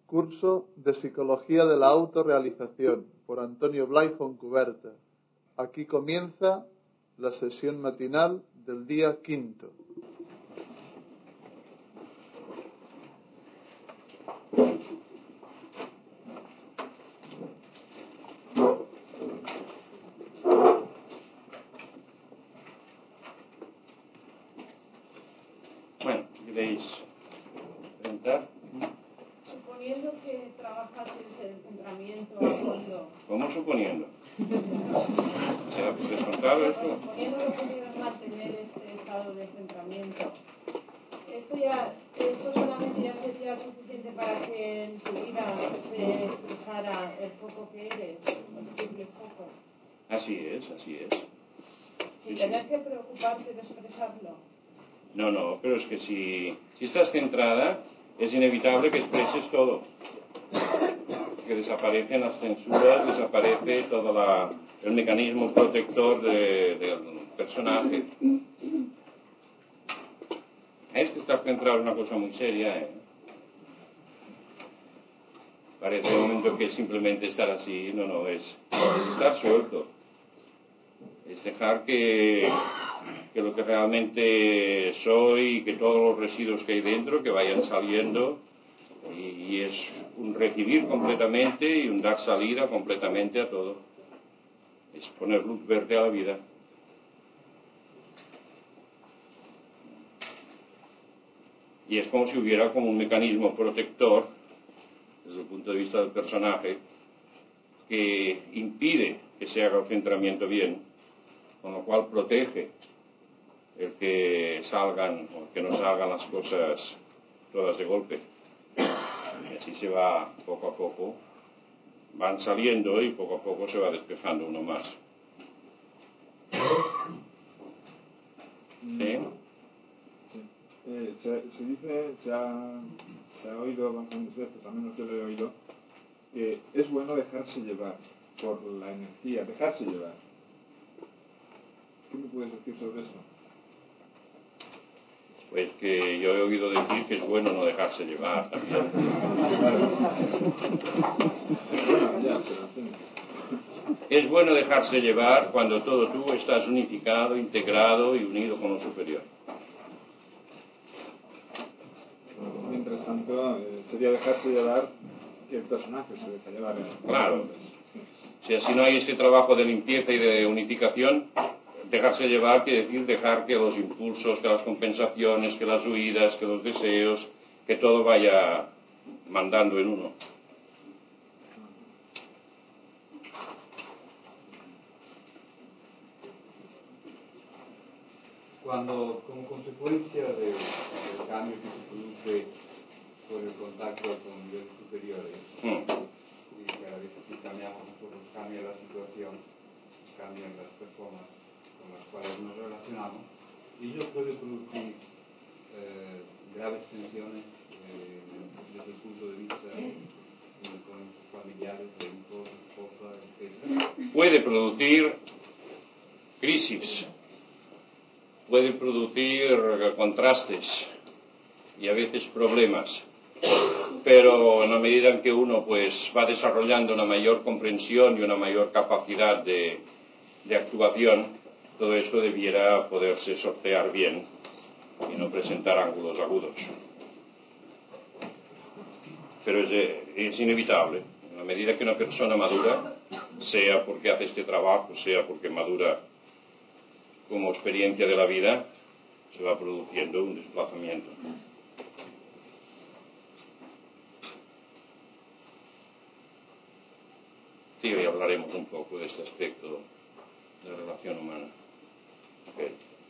Curso de Psicología de la Autorrealización por Antonio Blay Foncuberta. Aquí comienza la sesión matinal del día 5. Bueno, ¿queréis preguntar? Suponiendo que trabajases el centramiento a fondo. ¿Cómo suponiendo? ¿Se da por descontado esto? Suponiendo que pudieras mantener este estado de centramiento, eso solamente ya sería suficiente para que en tu vida se expresara el foco que eres, el triple foco. Así es. Sin tener que preocuparte de expresarlo. No, pero es que si estás centrada, es inevitable que expreses todo. Que desaparecen las censuras, desaparece todo el mecanismo protector del personaje. Es que estar centrado es una cosa muy seria, ¿eh? Parece un momento que simplemente estar así, no, es estar suelto. Es dejar que lo que realmente soy y que todos los residuos que hay dentro que vayan saliendo, y es un recibir completamente y un dar salida completamente a todo. Es poner luz verde a la vida. Y es como si hubiera como un mecanismo protector desde el punto de vista del personaje que impide que se haga el centramiento bien, con lo cual protege el que salgan o que no salgan las cosas todas de golpe. Y así se va poco a poco, van saliendo y poco a poco se va despejando uno más. ¿Sí? Se dice, se ha oído bastantes veces, al menos yo lo he oído, que es bueno dejarse llevar por la energía, dejarse llevar. ¿Qué me puedes decir sobre eso? Pues que yo he oído decir que es bueno no dejarse llevar también. Es bueno dejarse llevar cuando todo tú estás unificado, integrado y unido con lo superior. Mientras tanto, sería dejarse llevar que el personaje se deja llevar. Claro. Si así no hay ese trabajo de limpieza y de unificación, dejarse llevar quiere decir dejar que los impulsos, que las compensaciones, que las huidas, que los deseos, que todo vaya mandando en uno. Cuando, como consecuencia del cambio que se produce por el contacto con niveles superiores, y cada vez que cambiamos nosotros, cambia la situación, cambian las personas con las cuales nos relacionamos, y ello puede producir graves tensiones desde el punto de vista con familiares, de hijos, esposa, etc. Puede producir crisis, puede producir contrastes y a veces problemas, pero en la medida en que uno pues va desarrollando una mayor comprensión y una mayor capacidad de actuación, todo esto debiera poderse sortear bien y no presentar ángulos agudos. Pero es inevitable, en la medida que una persona madura, sea porque hace este trabajo, sea porque madura como experiencia de la vida, se va produciendo un desplazamiento. Sí, hoy hablaremos un poco de este aspecto de la relación humana. Okay.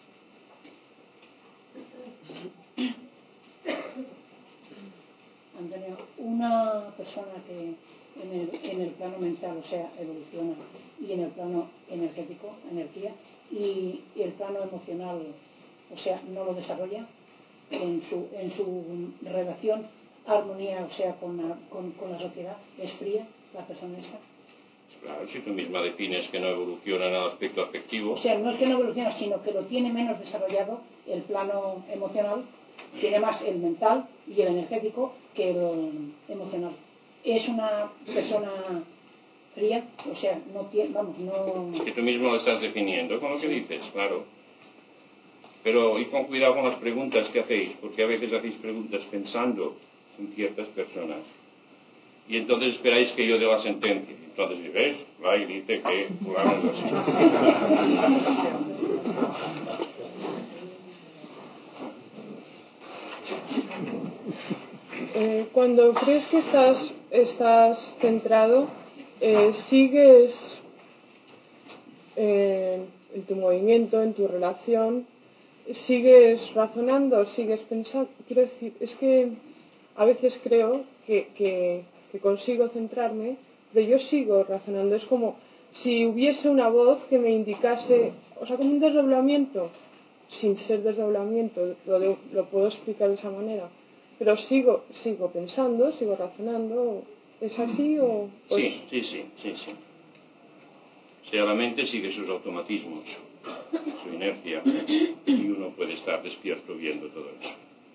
Antonio, una persona que en el plano mental, o sea, evoluciona, y en el plano energético, energía, y el plano emocional, o sea, no lo desarrolla en su relación, armonía, o sea, con la sociedad, es fría la persona esta. Claro, si tú misma defines que no evoluciona en el aspecto afectivo. O sea, no es que no evoluciona, sino que lo tiene menos desarrollado el plano emocional, tiene más el mental y el energético que el emocional. es una persona fría, o sea, no tiene, vamos, no... Que tú mismo lo estás definiendo con lo que dices, claro. Pero id con cuidado con las preguntas que hacéis, porque a veces hacéis preguntas pensando en ciertas personas. Y entonces esperáis que yo dé la sentencia. Entonces diréis, va y dice que fulano es así. Cuando crees que estás centrado, sigues en tu movimiento, en tu relación, sigues razonando, sigues pensando. Quiero decir, es que a veces creo que consigo centrarme, pero yo sigo razonando. Es como si hubiese una voz que me indicase, o sea, como un desdoblamiento, sin ser desdoblamiento, lo puedo explicar de esa manera. Pero sigo pensando, sigo razonando. ¿Es así o...? Sí. O sea, la mente sigue sus automatismos, su inercia, y uno puede estar despierto viendo todo eso.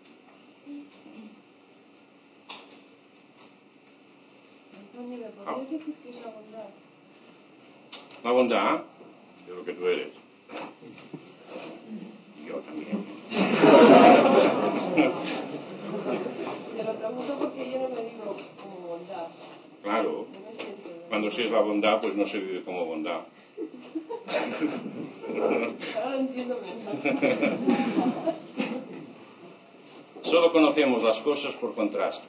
Antonio, ¿me podrías decir qué es la bondad? La bondad de lo que tú eres. Yo también. Te lo pregunto porque yo no me digo como bondad. Claro. No me siento. Cuando se es la bondad, pues no se vive como bondad. Ahora lo entiendo mejor. Solo conocemos las cosas por contraste.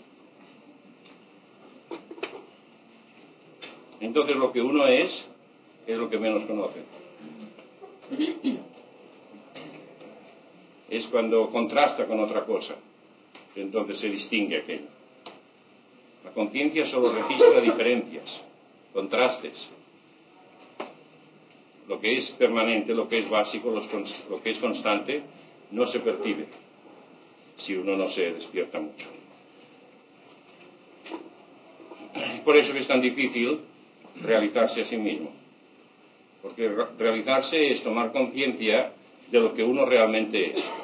Entonces lo que uno es lo que menos conoce. Es cuando contrasta con otra cosa, entonces se distingue aquello. La conciencia solo registra diferencias, contrastes. Lo que es permanente, lo que es básico, lo que es constante, no se percibe si uno no se despierta mucho. Por eso es tan difícil realizarse a sí mismo. Porque realizarse es tomar conciencia de lo que uno realmente es.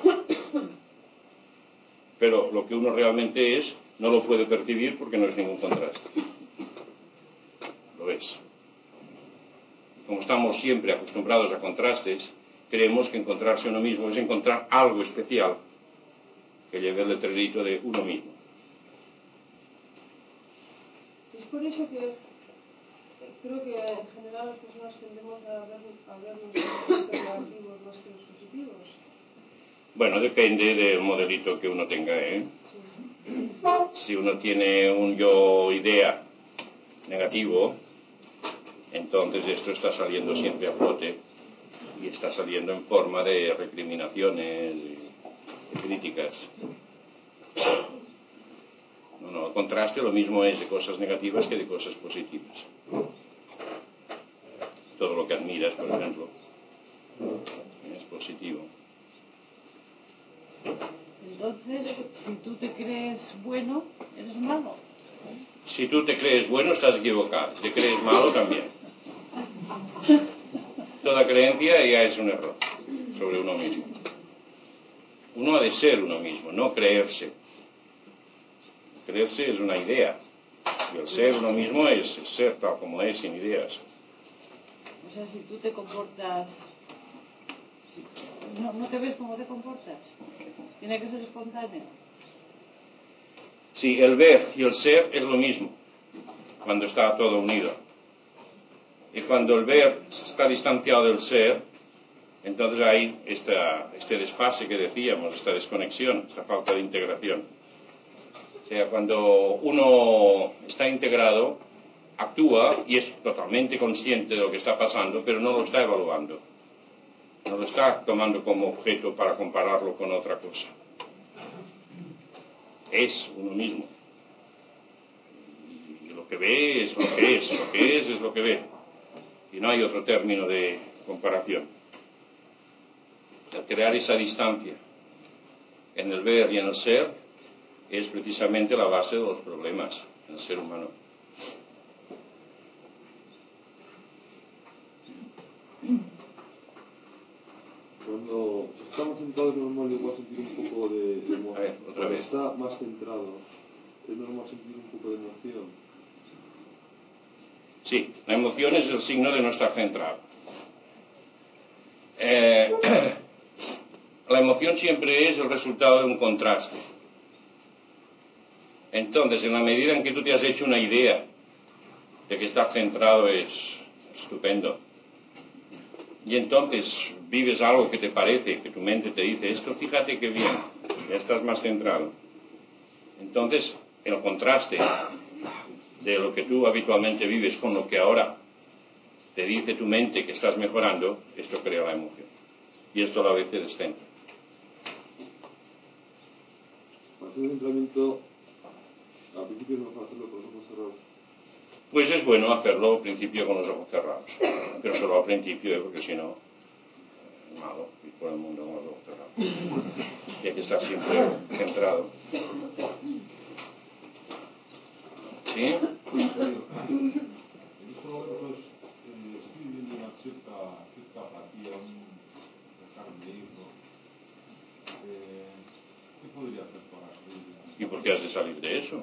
Pero lo que uno realmente es no lo puede percibir porque no es ningún contraste. Lo es. Como estamos siempre acostumbrados a contrastes, creemos que encontrarse uno mismo es encontrar algo especial que lleve el letrerito de uno mismo. Es por eso que creo que en general las personas tendemos a ver los aspectos negativos más que los positivos. Bueno, depende del modelito que uno tenga, ¿eh? Sí. Si uno tiene un yo-idea negativo, entonces esto está saliendo siempre a flote y está saliendo en forma de recriminaciones y críticas. No, el contraste lo mismo es de cosas negativas que de cosas positivas. Todo lo que admiras, por ejemplo, es positivo. Entonces, si tú te crees bueno, eres malo. Si tú te crees bueno, estás equivocado. Si te crees malo, también. Toda creencia ya es un error sobre uno mismo. Uno ha de ser uno mismo, no creerse. Creerse es una idea. Y el ser uno mismo es ser tal como es, sin ideas. O sea, si tú te comportas... ¿No te ves cómo te comportas? Tiene que ser espontáneo. Sí, el ver y el ser es lo mismo, cuando está todo unido. Y cuando el ver está distanciado del ser, entonces hay este desfase que decíamos, esta desconexión, esta falta de integración. O sea, cuando uno está integrado, actúa y es totalmente consciente de lo que está pasando, pero no lo está evaluando. No lo está tomando como objeto para compararlo con otra cosa. Es uno mismo. Y lo que ve es lo que es, lo que es lo que ve. Y no hay otro término de comparación. Al crear esa distancia en el ver y en el ser es precisamente la base de los problemas en el ser humano. Cuando estamos centrados es normal igual sentir un poco de emoción. A ver, otra vez. Cuando está más centrado es normal sentir un poco de emoción. Sí, la emoción es el signo de no estar centrado. La emoción siempre es el resultado de un contraste. Entonces, en la medida en que tú te has hecho una idea de que estar centrado es estupendo, y entonces vives algo que te parece, que tu mente te dice, esto fíjate qué bien, ya estás más centrado. Entonces, el contraste de lo que tú habitualmente vives con lo que ahora te dice tu mente que estás mejorando, esto crea la emoción. Y esto a la vez te descentra. Para hacer un entrenamiento, al principio es mejor hacerlo con los ojos cerrados. Pues es bueno hacerlo al principio con los ojos cerrados, pero solo al principio, porque si no, es malo ir por el mundo con los ojos cerrados. Y hay que estar siempre centrado. ¿Sí? En estos momentos estoy viviendo una cierta apatía, un dejarme ir, ¿no? ¿Qué podría hacer para salir? ¿Y por qué has de salir de eso?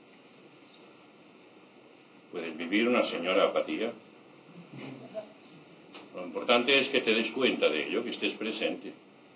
Puedes vivir una señora apatía. Lo importante es que te des cuenta de ello, que estés presente.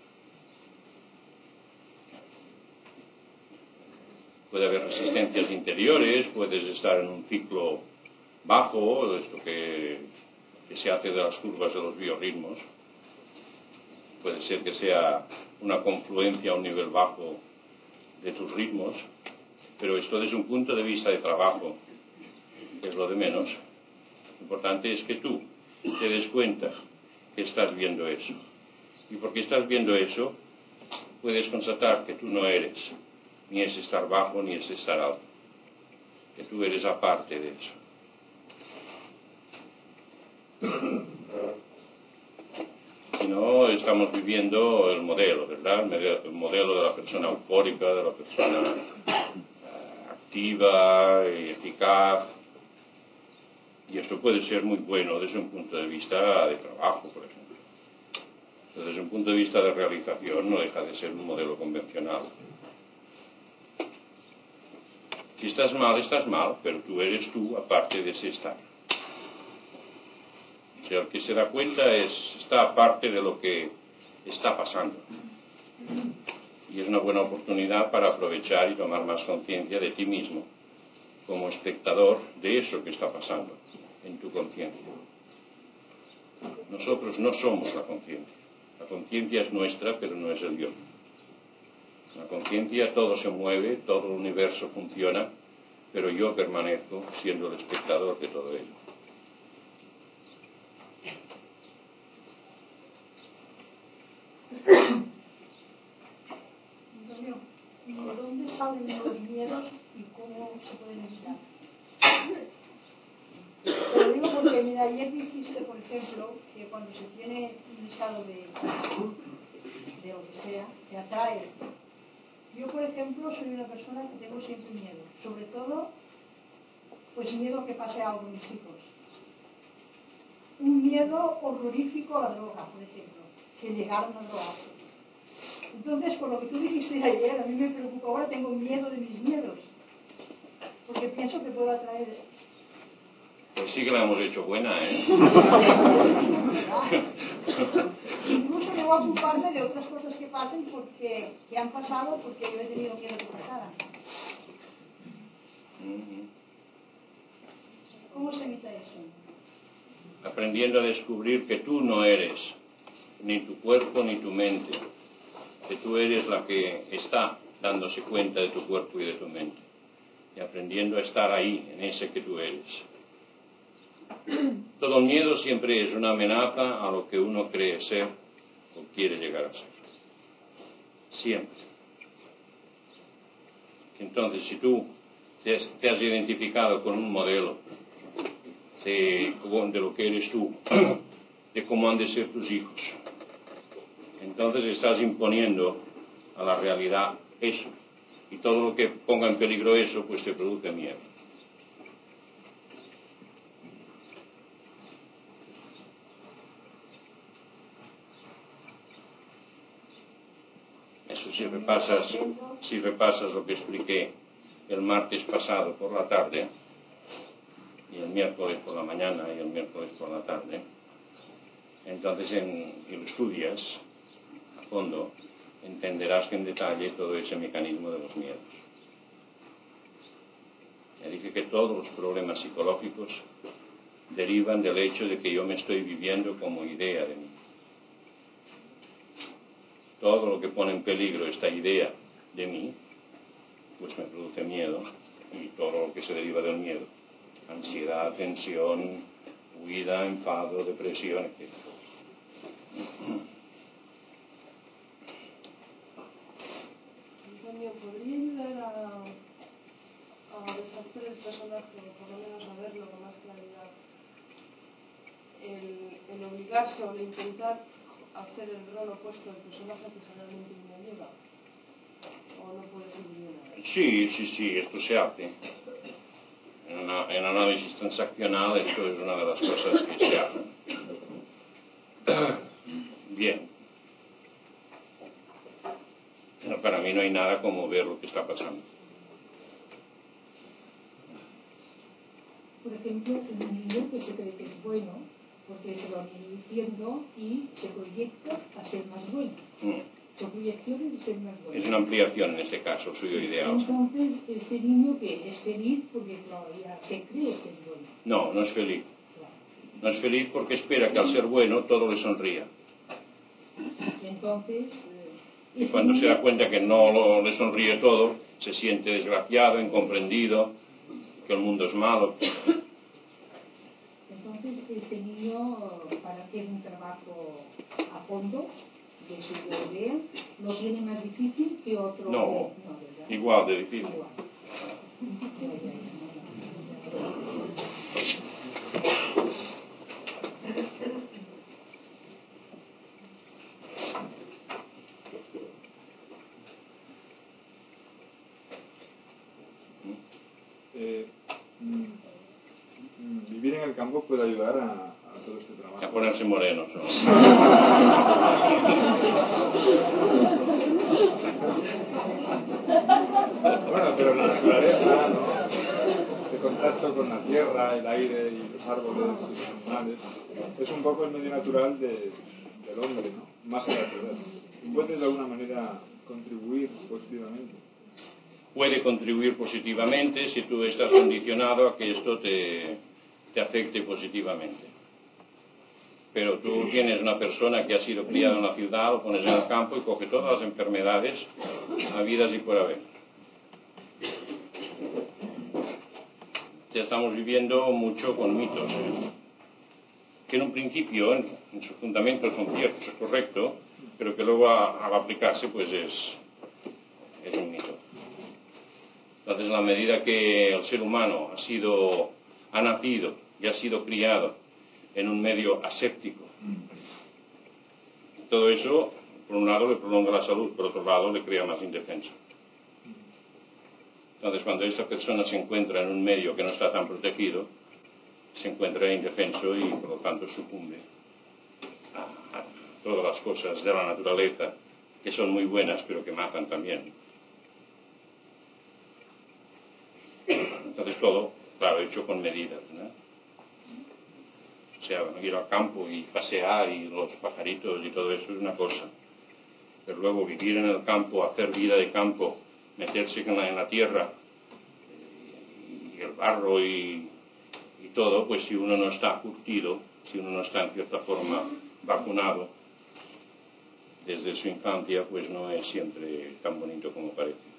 Puede haber resistencias interiores, puedes estar en un ciclo bajo, esto que se hace de las curvas de los biorritmos. Puede ser que sea una confluencia a un nivel bajo de tus ritmos, pero esto desde un punto de vista de trabajo es lo de menos. Lo importante es que tú te des cuenta que estás viendo eso. Y porque estás viendo eso, puedes constatar que tú no eres ni es estar bajo ni es estar alto, que tú eres aparte de eso. Si no, estamos viviendo el modelo, ¿verdad? El modelo de la persona eufórica, de la persona activa y eficaz. Y esto puede ser muy bueno desde un punto de vista de trabajo, por ejemplo. Pero desde un punto de vista de realización no deja de ser un modelo convencional. Si estás mal, pero tú eres tú aparte de ese estar. O sea, el que se da cuenta está aparte de lo que está pasando. Y es una buena oportunidad para aprovechar y tomar más conciencia de ti mismo como espectador de eso que está pasando en tu conciencia. Nosotros no somos la conciencia. La conciencia es nuestra, pero no es el yo. En la conciencia todo se mueve, todo el universo funciona, pero yo permanezco siendo el espectador de todo ello. Antonio, ¿de dónde salen los miedos y cómo se pueden evitar? Te lo digo porque, mira, ayer dijiste, por ejemplo, que cuando se tiene un estado de lo que sea, te atrae. Yo, por ejemplo, soy una persona que tengo siempre miedo. Sobre todo, pues miedo a que pase algo a mis hijos. Un miedo horrorífico a la droga, por ejemplo, que llegaron a drogarse. Entonces, por lo que tú dijiste ayer, a mí me preocupa. Ahora tengo miedo de mis miedos, porque pienso que puedo atraer. Pues sí que la hemos hecho buena, ¿eh? Incluso llego a ocuparme de otras cosas que pasen que han pasado porque yo he tenido miedo que pasaran. ¿Cómo se evita eso? Aprendiendo a descubrir que tú no eres ni tu cuerpo ni tu mente, que tú eres la que está dándose cuenta de tu cuerpo y de tu mente, y aprendiendo a estar ahí, en ese que tú eres. Todo miedo siempre es una amenaza a lo que uno cree ser o quiere llegar a ser. Siempre. Entonces, si tú te has identificado con un modelo de lo que eres tú, de cómo han de ser tus hijos, entonces estás imponiendo a la realidad eso. Y todo lo que ponga en peligro eso, pues te produce miedo. Eso si repasas lo que expliqué el martes pasado por la tarde, y el miércoles por la mañana y el miércoles por la tarde. Entonces, si lo estudias a fondo, entenderás que en detalle todo ese mecanismo de los miedos. Ya dije que todos los problemas psicológicos derivan del hecho de que yo me estoy viviendo como idea de mí. Todo lo que pone en peligro esta idea de mí, pues me produce miedo, y todo lo que se deriva del miedo: ansiedad, tensión, huida, enfado, depresión, etc. Antonio, ¿podría ayudar a deshacer el personaje, o por lo menos a verlo con más claridad, el obligarse o el intentar hacer el rol opuesto del personaje que generalmente uno lleva? ¿O no puede ser bien? Sí, esto se hace. En análisis transaccional esto es una de las cosas que se hace. Bien. Pero para mí no hay nada como ver lo que está pasando. Por ejemplo, un niño que se cree que es bueno, porque se lo viene diciendo y se proyecta a ser más bueno. Su proyección es ser más bueno. Es una ampliación en este caso, suyo ideal. Entonces, este niño que es feliz porque todavía se cree que es bueno. No, no es feliz. No es feliz porque espera que al ser bueno todo le sonría. Entonces, y cuando se da cuenta que no le sonríe todo, se siente desgraciado, incomprendido, que el mundo es malo. Entonces, este niño, para hacer un trabajo a fondo de su idea, ¿lo tiene más difícil que otro? No, igual de difícil. Igual. Vivir en el campo puede ayudar a todo este trabajo. A ponerse morenos. ¿No? Bueno, pero la naturaleza, ¿no? El contacto con la tierra, el aire y los árboles y los animales es un poco el medio natural del hombre, ¿no? Más que la ciudad. ¿Puede de alguna manera contribuir positivamente? Puede contribuir positivamente si tú estás condicionado a que esto te afecte positivamente. Pero tú tienes una persona que ha sido criada en la ciudad, lo pones en el campo y coge todas las enfermedades habidas y por haber. Ya estamos viviendo mucho con mitos, que en un principio, en sus fundamentos son ciertos, es correcto, pero que luego al aplicarse pues es un mito. Entonces, en la medida que el ser humano ha nacido y ha sido criado en un medio aséptico, todo eso, por un lado, le prolonga la salud, por otro lado, le crea más indefenso. Entonces, cuando esa persona se encuentra en un medio que no está tan protegido, se encuentra indefenso y, por lo tanto, sucumbe a todas las cosas de la naturaleza, que son muy buenas, pero que matan también. Entonces todo, claro, hecho con medidas, ¿no? O sea, ir al campo y pasear y los pajaritos y todo eso es una cosa. Pero luego vivir en el campo, hacer vida de campo, meterse en la tierra y el barro y todo, pues si uno no está curtido, si uno no está en cierta forma vacunado desde su infancia, pues no es siempre tan bonito como parece.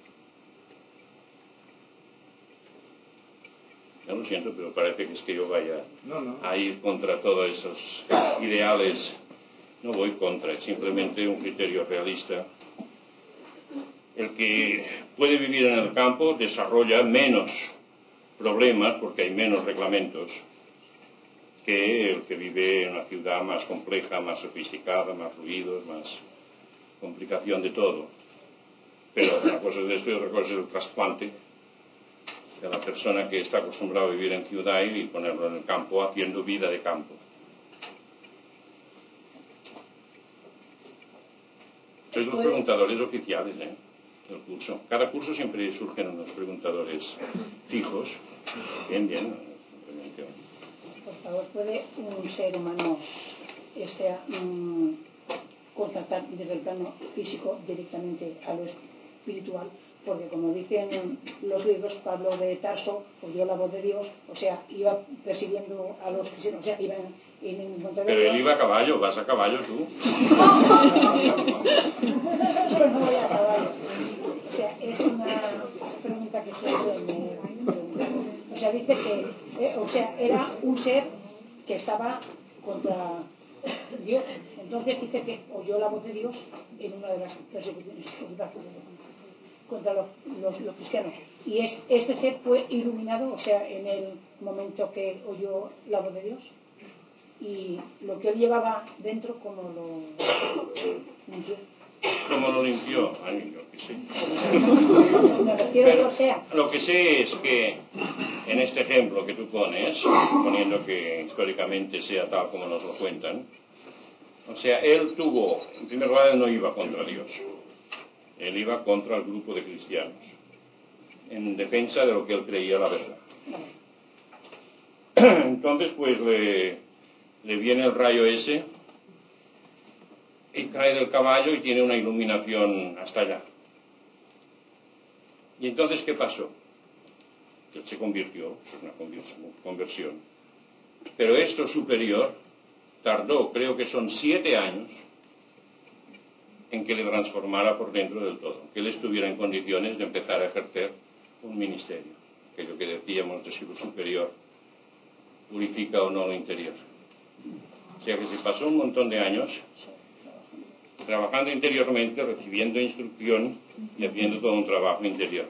Ya lo siento, pero parece que es que yo vaya a ir contra todos esos ideales. No voy contra, es simplemente un criterio realista. El que puede vivir en el campo desarrolla menos problemas porque hay menos reglamentos que el que vive en una ciudad más compleja, más sofisticada, más ruidos, más complicación de todo. Pero una cosa es esto y otra cosa es el trasplante de la persona que está acostumbrada a vivir en ciudad y ponerlo en el campo haciendo vida de campo. Sois los preguntadores oficiales del curso. Cada curso siempre surgen unos preguntadores fijos. Bien, simplemente favor, ¿puede un ser humano contactar desde el plano físico directamente a lo espiritual? Porque como dicen los libros, Pablo de Tarso oyó la voz de Dios, o sea, iba persiguiendo a los cristianos, o sea, iba en encontrar de Pero Dios. él iba a caballo, vas a caballo tú. Yo no voy a caballo. O sea, es una pregunta que siempre me pregunto. O sea, dice que era un ser que estaba contra Dios. Entonces dice que oyó la voz de Dios en una de las persecuciones contra los cristianos. Y este ser fue iluminado, o sea, en el momento que oyó la voz de Dios. Y lo que él llevaba dentro, como lo limpió. ¿Cómo lo limpió? Ay, yo qué sé. Pero, lo que sé es que en este ejemplo que tú pones, poniendo que históricamente sea tal como nos lo cuentan, o sea, él tuvo, en primer lugar, él no iba contra Dios. Él iba contra el grupo de cristianos, en defensa de lo que él creía la verdad. Entonces, pues, le viene el rayo ese y cae del caballo y tiene una iluminación hasta allá. ¿Y entonces qué pasó? Él se convirtió, eso es una conversión. Pero esto superior tardó, creo que son 7 años, en que le transformara por dentro del todo, que él estuviera en condiciones de empezar a ejercer un ministerio, aquello que decíamos de si lo superior purifica o no lo interior. O sea que se pasó un montón de años trabajando interiormente, recibiendo instrucción y haciendo todo un trabajo interior.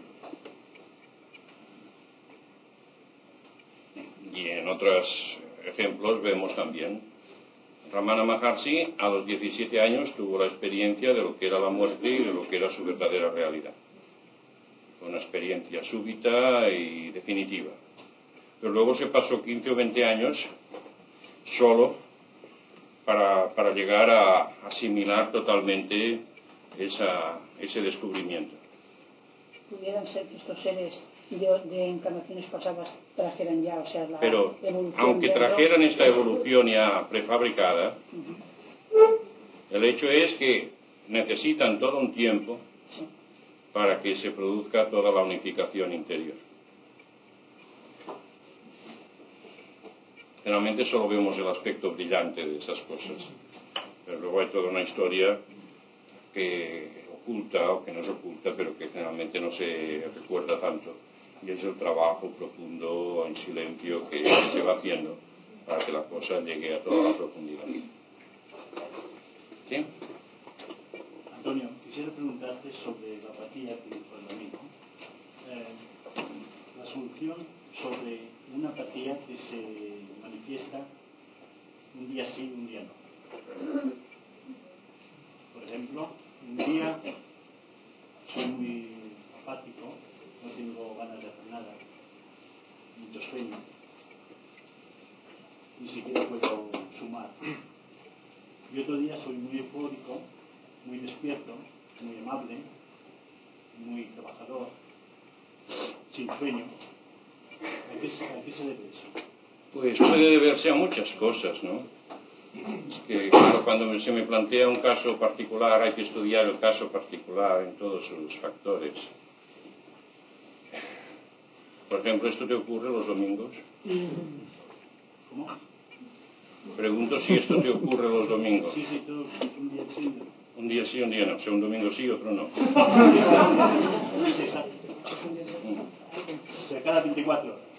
Y en otros ejemplos vemos también Ramana Maharshi a los 17 años tuvo la experiencia de lo que era la muerte y de lo que era su verdadera realidad. Fue una experiencia súbita y definitiva. Pero luego se pasó 15 o 20 años solo para llegar a asimilar totalmente ese descubrimiento. Pudieran ser que estos seres de encarnaciones pasadas trajeran ya, o sea, la pero evolución. Aunque trajeran esta evolución ya prefabricada, el hecho es que necesitan todo un tiempo para que se produzca toda la unificación interior. Generalmente solo vemos el aspecto brillante de esas cosas, pero luego hay toda una historia que oculta o que no se oculta, pero que generalmente no se recuerda tanto, y es el trabajo profundo en silencio que se va haciendo para que la cosa llegue a toda la profundidad. ¿Sí? Antonio, quisiera preguntarte sobre la apatía que dijo el domingo. La solución sobre una apatía que se manifiesta un día sí, un día no. Por ejemplo, un día soy muy apático, no tengo ganas de hacer nada, mucho sueño, ni siquiera puedo sumar. Y otro día soy muy eufórico, muy despierto, muy amable, muy trabajador, sin sueño. ¿A qué se debe eso? Pues puede deberse a muchas cosas, ¿no? Es que claro, cuando se me plantea un caso particular hay que estudiar el caso particular en todos sus factores. Por ejemplo, ¿esto te ocurre los domingos? ¿Cómo? Pregunto si esto te ocurre los domingos. Sí, todo, un día sí. Un día sí, un día no. O sea, un domingo sí, otro no. Sí, exacto. O sea, cada 24 horas.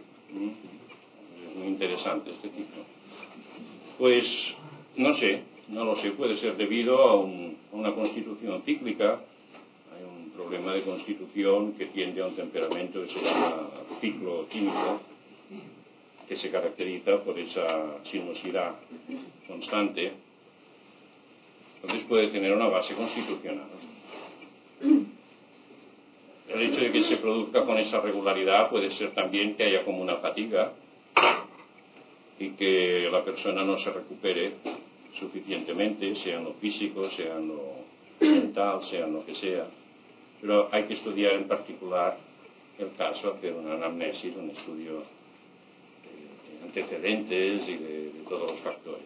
Es muy interesante este tipo. Pues, no sé, no lo sé. Puede ser debido a una constitución cíclica. Hay un problema de constitución que tiende a un temperamento que se llama ciclo químico, que se caracteriza por esa sinuosidad constante. Entonces puede tener una base constitucional. El hecho de que se produzca con esa regularidad puede ser también que haya como una fatiga y que la persona no se recupere suficientemente, sea en lo físico, sea en lo mental, sea en lo que sea. Pero hay que estudiar en particular el caso, hacer una anamnesis, un estudio antecedentes y de todos los factores.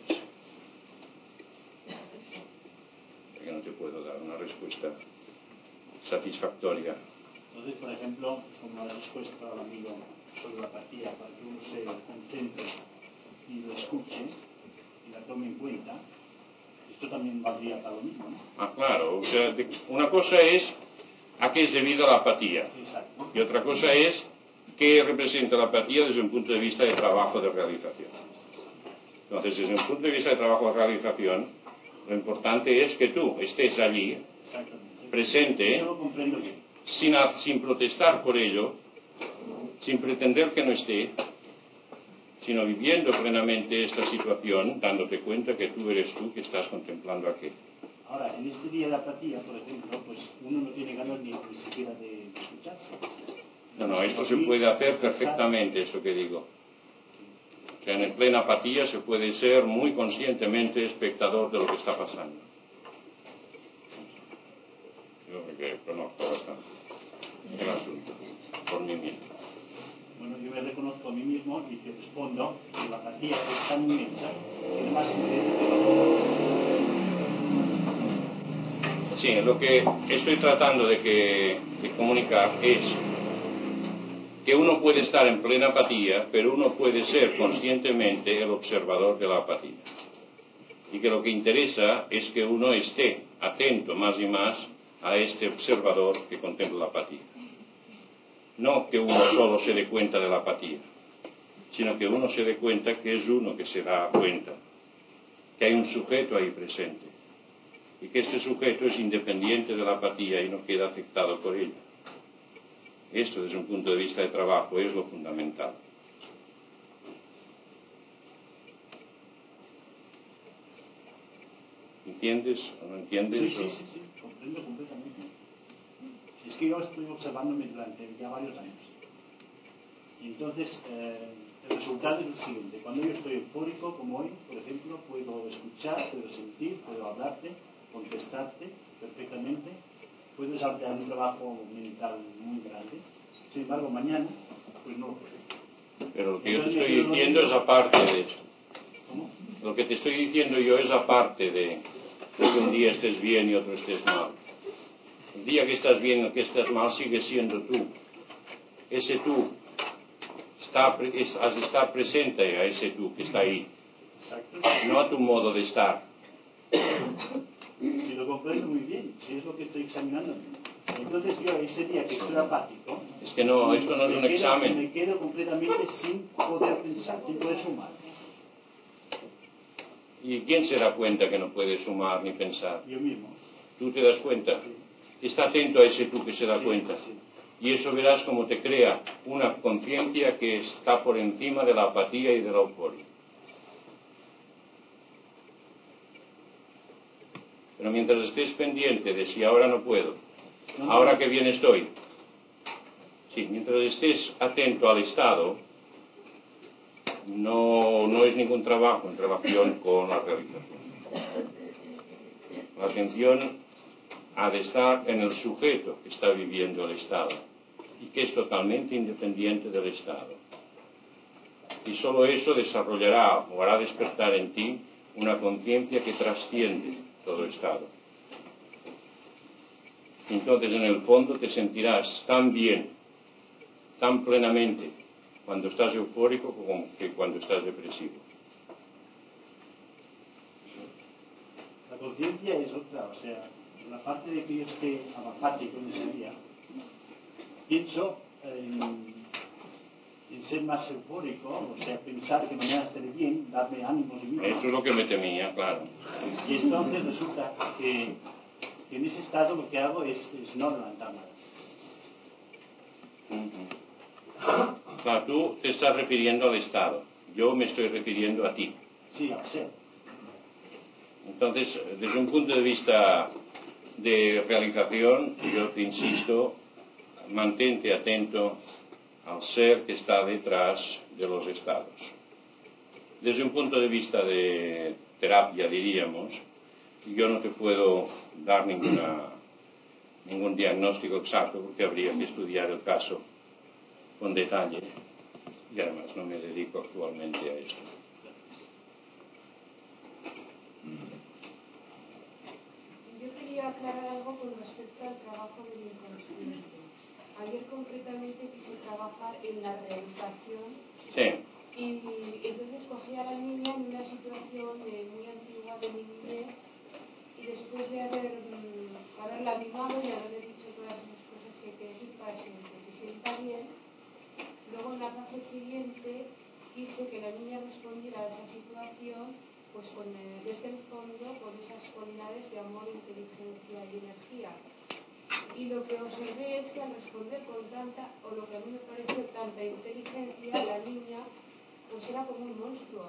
Que no te puedo dar una respuesta satisfactoria. Entonces, por ejemplo, como la respuesta al amigo sobre la apatía, para que uno se concentre y lo escuche y la tome en cuenta, esto también valdría para lo mismo, ¿no? Ah, claro. O sea, una cosa es a qué es debido la apatía. Exacto. Y otra cosa es qué representa la apatía desde un punto de vista de trabajo de realización. Entonces, desde un punto de vista de trabajo de realización, lo importante es que tú estés allí, presente, Eso lo comprendo bien. sin protestar por ello, sin pretender que no esté, sino viviendo plenamente esta situación, dándote cuenta que tú eres tú que estás contemplando aquello. Ahora, en este día de apatía, por ejemplo, pues uno no tiene ganas ni siquiera de escucharse. No, esto se puede hacer perfectamente, esto que digo. O sea, en plena apatía se puede ser muy conscientemente espectador de lo que está pasando. Yo que conozco bastante el asunto, por mí mismo. Bueno, yo me reconozco a mí mismo y te respondo que la apatía es tan inmensa que además Sí, lo que estoy tratando de comunicar es que uno puede estar en plena apatía, pero uno puede ser conscientemente el observador de la apatía. Y que lo que interesa es que uno esté atento más y más a este observador que contempla la apatía. No que uno solo se dé cuenta de la apatía, sino que uno se dé cuenta que es uno que se da cuenta, que hay un sujeto ahí presente, y que este sujeto es independiente de la apatía y no queda afectado por ella. Esto, desde un punto de vista de trabajo, es lo fundamental. ¿Entiendes o no entiendes? Sí, comprendo completamente. Es que yo estoy observándome durante ya varios años. Y entonces, el resultado es el siguiente. Cuando yo estoy eufórico, como hoy, por ejemplo, puedo escuchar, puedo sentir, puedo hablarte, contestarte perfectamente, puedo desarrollar un trabajo mental muy grande. Sin embargo, mañana, pues no lo puedo. Pero lo que yo te estoy diciendo es aparte de eso. ¿Cómo? Lo que te estoy diciendo yo es aparte de que un día estés bien y otro estés mal. El día que estás bien o que estás mal sigue siendo tú. Ese tú has de estar presente a ese tú que está ahí. Exacto. No a tu modo de estar. Si lo comprendo muy bien, si es lo que estoy examinando. Entonces yo ese día que estoy apático, es que no, esto no es un examen. Me quedo completamente sin poder pensar, sin poder sumar. ¿Y quién se da cuenta que no puede sumar ni pensar? Yo mismo. ¿Tú te das cuenta? Sí. Está atento a ese tú que se da cuenta. Sí. Y eso verás como te crea una conciencia que está por encima de la apatía y de la euforia. Pero mientras estés pendiente de si ahora no puedo, ahora que bien estoy, sí, mientras estés atento al estado, no es ningún trabajo en relación con la realización. La atención ha de estar en el sujeto que está viviendo el estado y que es totalmente independiente del estado. Y solo eso desarrollará o hará despertar en ti una conciencia que trasciende todo estado. Entonces, en el fondo, te sentirás tan bien, tan plenamente, cuando estás eufórico como que cuando estás depresivo. La conciencia es otra, o sea, la parte de que yo esté apático en ese día, pienso en ser más eufórico, o sea, pensar que mañana estaré bien, darme ánimos y vida. Eso es lo que me temía, claro. Y entonces resulta que en ese estado lo que hago es no levantar nada. Claro, tú te estás refiriendo al estado, yo me estoy refiriendo a ti. Sí, al ser. Entonces, desde un punto de vista de realización, yo te insisto, mantente atento al ser que está detrás de los estados. Desde un punto de vista de terapia, diríamos, yo no te puedo dar ningún diagnóstico exacto porque habría que estudiar el caso con detalle. Y además no me dedico actualmente a esto. Yo quería aclarar algo con respecto al trabajo del inconsciente. Ayer concretamente quise trabajar en la reeducación. Sí. Y entonces cogí a la niña en una situación muy antigua de mi niñez, y después de haberla mimado y haberle dicho todas las cosas que hay que decir para que se sienta bien, luego en la fase siguiente quise que la niña respondiera a esa situación pues desde el fondo con esas cualidades de amor, inteligencia y energía. Y lo que observé es que al responder con tanta, o lo que a mí me pareció tanta inteligencia, la niña pues era como un monstruo.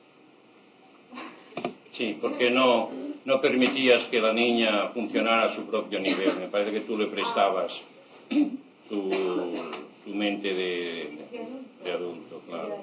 Sí, porque no permitías que la niña funcionara a su propio nivel. Me parece que tú le prestabas tu mente de adulto, claro.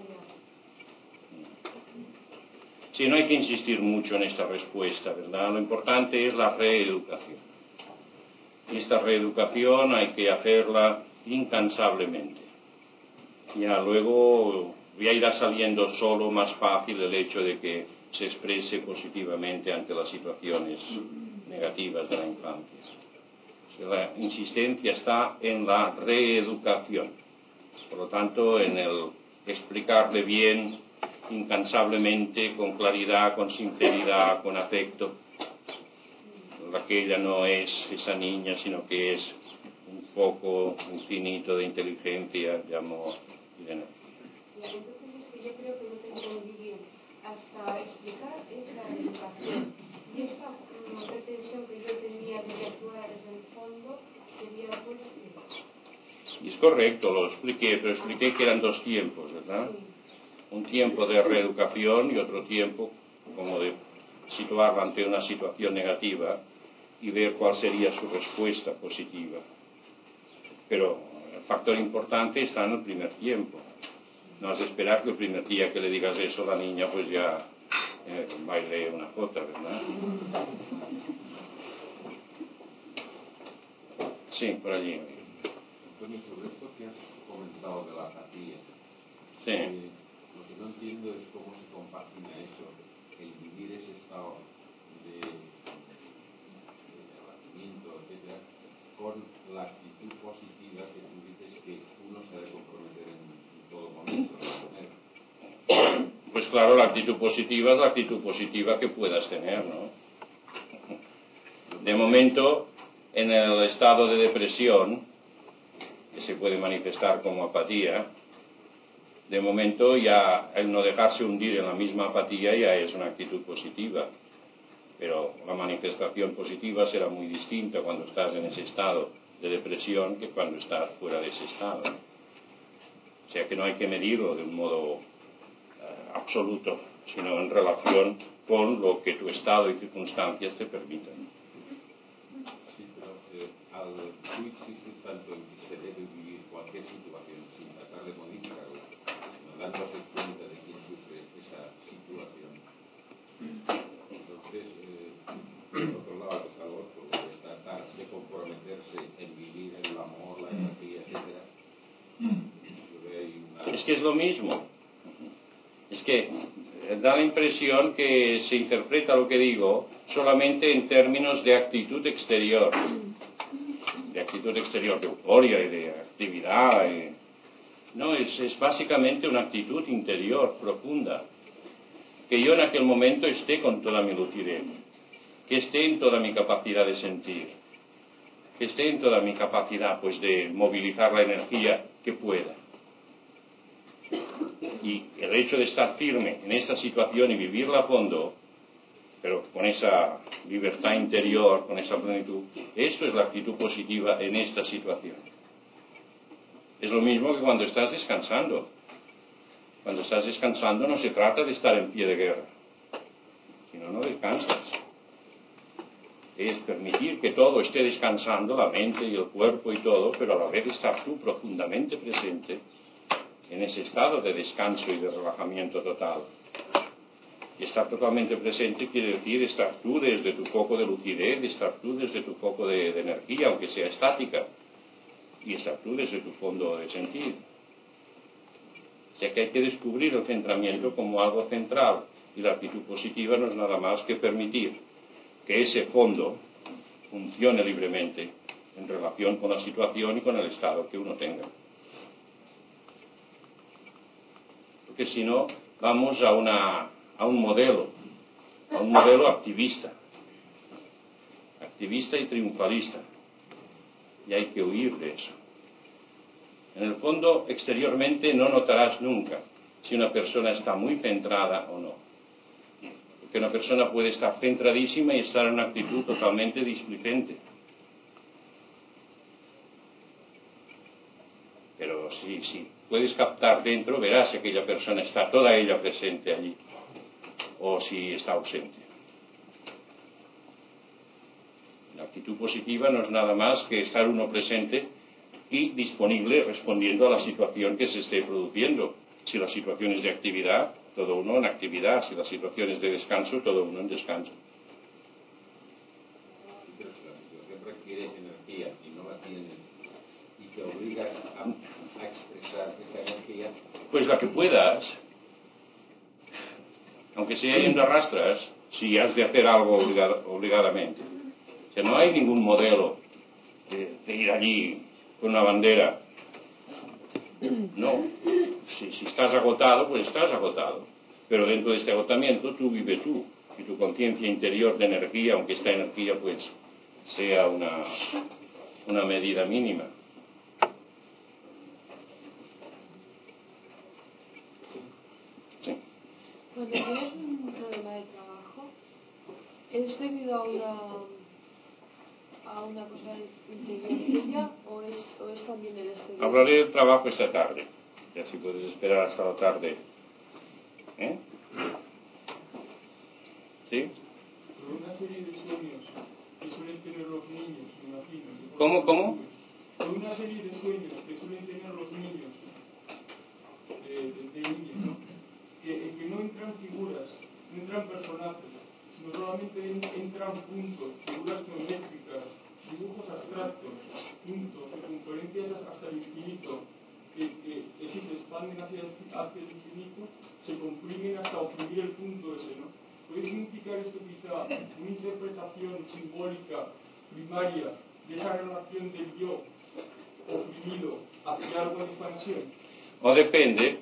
Sí, no hay que insistir mucho en esta respuesta, ¿verdad? Lo importante es la reeducación. Y esta reeducación hay que hacerla incansablemente. Ya luego ya irá saliendo solo más fácil el hecho de que se exprese positivamente ante las situaciones negativas de la infancia. O sea, la insistencia está en la reeducación. Por lo tanto, en el explicarle bien, incansablemente, con claridad, con sinceridad, con afecto, que ella no es esa niña, sino que es un foco infinito de inteligencia, de amor y de energía. Entonces es que yo creo que no te entendí bien. Hasta explicar esa educación y esta pretensión que yo tenía de que actuara desde el fondo sería pues... Y es correcto, lo expliqué, pero expliqué que eran dos tiempos, ¿verdad? Sí. Un tiempo de reeducación y otro tiempo como de situarla ante una situación negativa y ver cuál sería su respuesta positiva. Pero el factor importante está en el primer tiempo. No has de esperar que el primer día que le digas eso a la niña pues ya baile una jota, ¿verdad? Sí, por allí. Antonio, sobre esto que has comentado de la apatía, sí. Lo que no entiendo es cómo se compagina eso, el vivir ese estado de abatimiento, etcétera, con la actitud positiva que tú dices que uno se debe comprometer en todo momento. Pues claro, la actitud positiva es la actitud positiva que puedas tener, ¿no? De momento, en el estado de depresión, que se puede manifestar como apatía, de momento ya el no dejarse hundir en la misma apatía ya es una actitud positiva. Pero la manifestación positiva será muy distinta cuando estás en ese estado de depresión que cuando estás fuera de ese estado. O sea que no hay que medirlo de un modo absoluto, sino en relación con lo que tu estado y circunstancias te permitan. Sí, pero al tú insistir tanto en que se debe vivir cualquier situación sin tratar de modificarla, dándose cuenta de quién sufre esa situación. Entonces, por otro lado está lo otro, de tratar de comprometerse en vivir el amor, la energía, etcétera. Es que es lo mismo. Es que da la impresión que se interpreta lo que digo solamente en términos de actitud exterior. De actitud exterior, de euforia y de actividad. No, es básicamente una actitud interior profunda. Que yo en aquel momento esté con toda mi lucidez, que esté en toda mi capacidad de sentir, que esté en toda mi capacidad pues de movilizar la energía que pueda. Y el hecho de estar firme en esta situación y vivirla a fondo, pero con esa libertad interior, con esa plenitud, esto es la actitud positiva en esta situación. Es lo mismo que cuando estás descansando. Cuando estás descansando no se trata de estar en pie de guerra, sino no descansas. Es permitir que todo esté descansando, la mente y el cuerpo y todo, pero a la vez estar tú profundamente presente en ese estado de descanso y de relajamiento total. Y estar totalmente presente quiere decir estar tú desde tu foco de lucidez, estar tú desde tu foco de energía, aunque sea estática, y estar tú desde tu fondo de sentir. sea que hay que descubrir el centramiento como algo central, y la actitud positiva no es nada más que permitir que ese fondo funcione libremente en relación con la situación y con el estado que uno tenga. Porque si no, vamos a un modelo activista y triunfalista, y hay que huir de eso. En el fondo, exteriormente no notarás nunca si una persona está muy centrada o no. Porque una persona puede estar centradísima y estar en una actitud totalmente displicente. Pero si puedes captar dentro, verás si aquella persona está toda ella presente allí o si está ausente. La actitud positiva no es nada más que estar uno presente y disponible respondiendo a la situación que se esté produciendo. Si la situación es de actividad, todo uno en actividad. Si la situación es de descanso, todo uno en descanso. Pero si la situación requiere energía y no la tienes y te obligas a expresar esa energía, pues la que puedas, aunque sea yendo a rastras, si has de hacer algo obligadamente. O sea, no hay ningún modelo de ir allí con una bandera. No. Si estás agotado, pues estás agotado. Pero dentro de este agotamiento tú vives tú. Y tu conciencia interior de energía, aunque esta energía pues sea una medida mínima. Sí. Cuando tienes un problema de trabajo, ¿es debido a una cosa interior tuya o es también el exterior? Hablaré del trabajo esta tarde, y así puedes esperar hasta la tarde. ¿Eh? ¿Sí? Pero una serie de sueños que suelen tener los niños, me imagino. ¿Cómo? Pero una serie de sueños que suelen tener los niños, de niños, ¿no? Que no entran figuras, no entran personajes, sino solamente entran puntos, figuras geométricas, dibujos abstractos, puntos, circunferencias hasta el infinito, que si se expanden hacia el infinito, se comprimen hasta oprimir el punto ese, ¿no? ¿Puede significar esto quizá una interpretación simbólica primaria de esa relación del yo oprimido hacia algo en expansión? O depende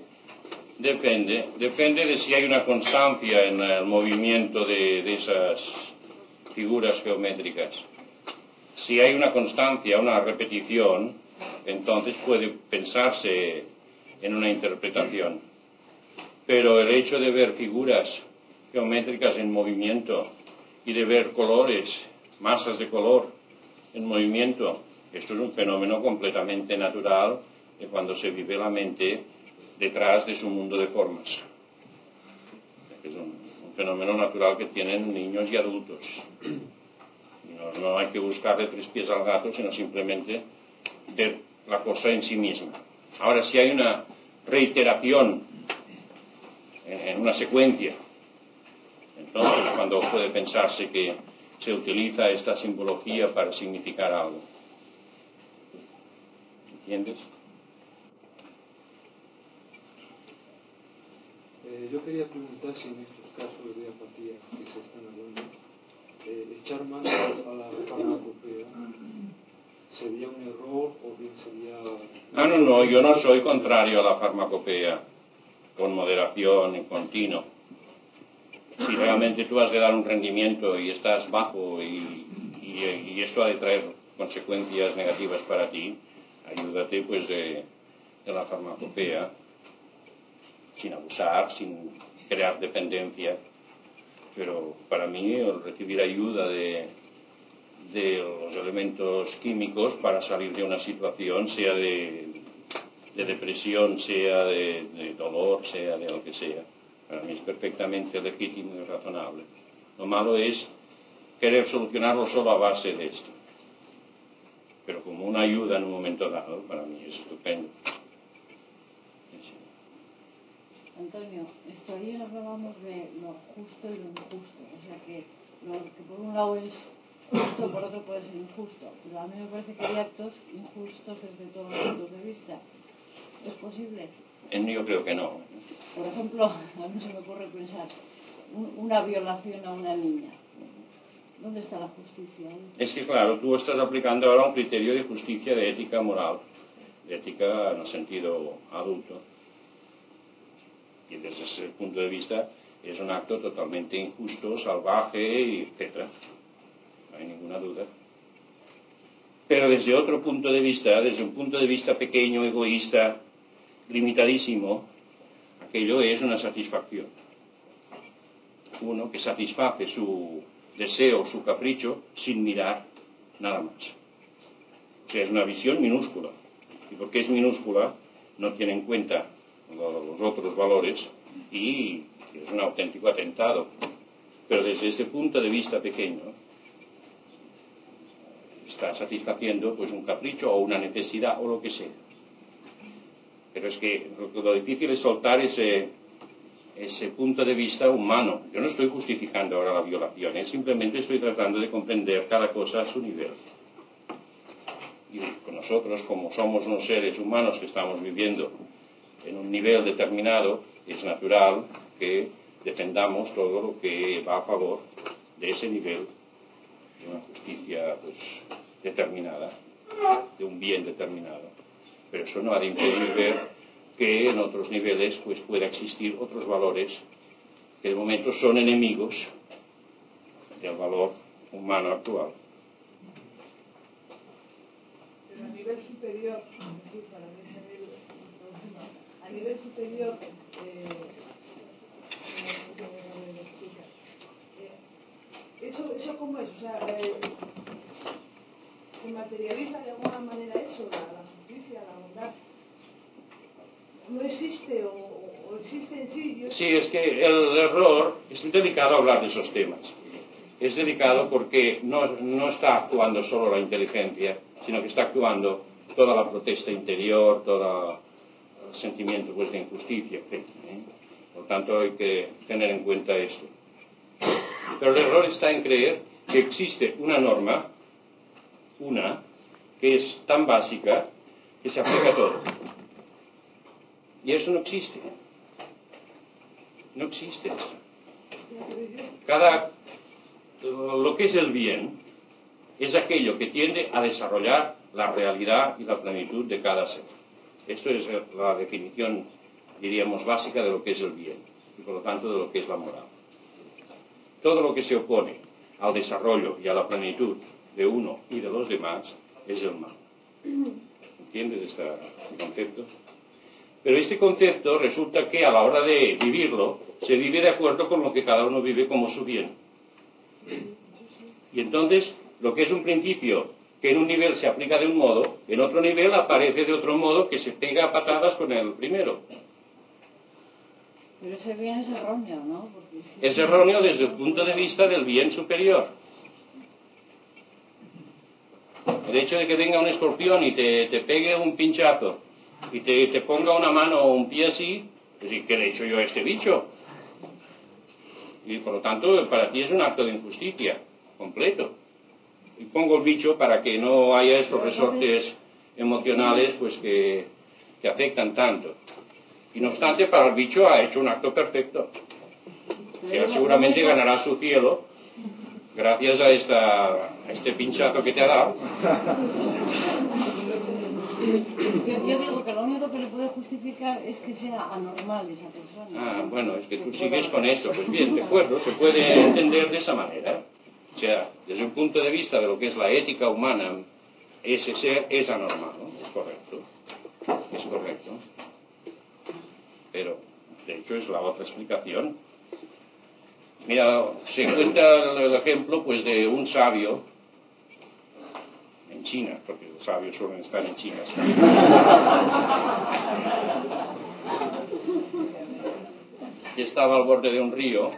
de si hay una constancia en el movimiento de esas figuras geométricas. Si hay una constancia, una repetición, entonces puede pensarse en una interpretación. Pero el hecho de ver figuras geométricas en movimiento y de ver colores, masas de color en movimiento, esto es un fenómeno completamente natural de cuando se vive la mente detrás de su mundo de formas. Es un fenómeno natural que tienen niños y adultos. No hay que buscarle tres pies al gato, sino simplemente ver la cosa en sí misma. Ahora, si hay una reiteración en una secuencia, entonces cuando puede pensarse que se utiliza esta simbología para significar algo. ¿Entiendes? Yo quería preguntar si en estos casos de apatía que se están hablando, echar mano a la farmacopea sería un error o bien sería... No, yo no soy contrario a la farmacopea, con moderación y continuo. Si realmente tú has de dar un rendimiento y estás bajo y esto ha de traer consecuencias negativas para ti, ayúdate pues de la farmacopea, sin abusar, sin crear dependencia. Pero para mí el recibir ayuda de los elementos químicos para salir de una situación, sea de depresión, sea de dolor, sea de lo que sea, para mí es perfectamente legítimo y razonable. Lo malo es querer solucionarlo solo a base de esto. Pero como una ayuda en un momento dado, para mí es estupendo. Antonio, ayer hablábamos de lo justo y lo injusto. O sea que lo que por un lado es justo, por otro puede ser injusto. Pero a mí me parece que hay actos injustos desde todos los puntos de vista. ¿Es posible? Yo creo que no. Por ejemplo, a mí se me ocurre pensar, una violación a una niña. ¿Dónde está la justicia ahí? Es que, claro, tú estás aplicando ahora un criterio de justicia, de ética moral, de ética en el sentido adulto. Y desde ese punto de vista es un acto totalmente injusto, salvaje, etc. No hay ninguna duda. Pero desde otro punto de vista, desde un punto de vista pequeño, egoísta, limitadísimo, aquello es una satisfacción. Uno que satisface su deseo, su capricho, sin mirar nada más. O sea, es una visión minúscula. Y porque es minúscula, no tiene en cuenta los otros valores y es un auténtico atentado. Pero desde ese punto de vista pequeño, está satisfaciendo pues un capricho o una necesidad o lo que sea. Pero es que lo difícil es soltar ese punto de vista humano. Yo no estoy justificando ahora la violación, simplemente estoy tratando de comprender cada cosa a su nivel. Y nosotros, como somos unos seres humanos que estamos viviendo en un nivel determinado, es natural que defendamos todo lo que va a favor de ese nivel, de una justicia pues, determinada, de un bien determinado. Pero eso no ha de impedir ver que en otros niveles pues, pueda existir otros valores que de momento son enemigos del valor humano actual. Pero a nivel superior, a nivel superior, ¿eso cómo es? O sea, ¿se materializa de alguna manera eso, la justicia, la bondad? ¿No existe o existe en sí? Sí, es que el error, es delicado hablar de esos temas. Es delicado porque no está actuando solo la inteligencia, sino que está actuando toda la protesta interior, todo el sentimiento pues, de injusticia, etc. Por tanto, hay que tener en cuenta esto. Pero el error está en creer que existe una norma, que es tan básica que se aplica a todo. Y eso no existe. No existe eso. Lo que es el bien es aquello que tiende a desarrollar la realidad y la plenitud de cada ser. Esto es la definición, diríamos, básica de lo que es el bien y por lo tanto de lo que es la moral. Todo lo que se opone al desarrollo y a la plenitud de uno y de los demás es el mal. ¿Entiendes este concepto? Pero este concepto resulta que a la hora de vivirlo se vive de acuerdo con lo que cada uno vive como su bien. Y entonces lo que es un principio que en un nivel se aplica de un modo, en otro nivel aparece de otro modo que se pega a patadas con el primero. Pero ese bien es erróneo, ¿no? Es erróneo desde el punto de vista del bien superior. El hecho de que venga un escorpión y te pegue un pinchazo y te ponga una mano o un pie así, pues ¿qué le he hecho yo a este bicho? Y por lo tanto para ti es un acto de injusticia completo. Y pongo el bicho para que no haya estos resortes emocionales pues que afectan tanto. Y no obstante, para el bicho ha hecho un acto perfecto, que seguramente ganará su cielo gracias a este pinchazo que te ha dado. Yo digo que lo único que le puede justificar es que sea anormal esa persona. Bueno, es que tú sigues con esto. Pues bien, de acuerdo, se puede entender de esa manera. O sea, desde un punto de vista de lo que es la ética humana, ese ser es anormal, ¿no? Es correcto. Es correcto. Pero, de hecho, es la otra explicación. Mira, se cuenta el ejemplo pues de un sabio en China, porque los sabios suelen estar en China. Que estaba al borde de un río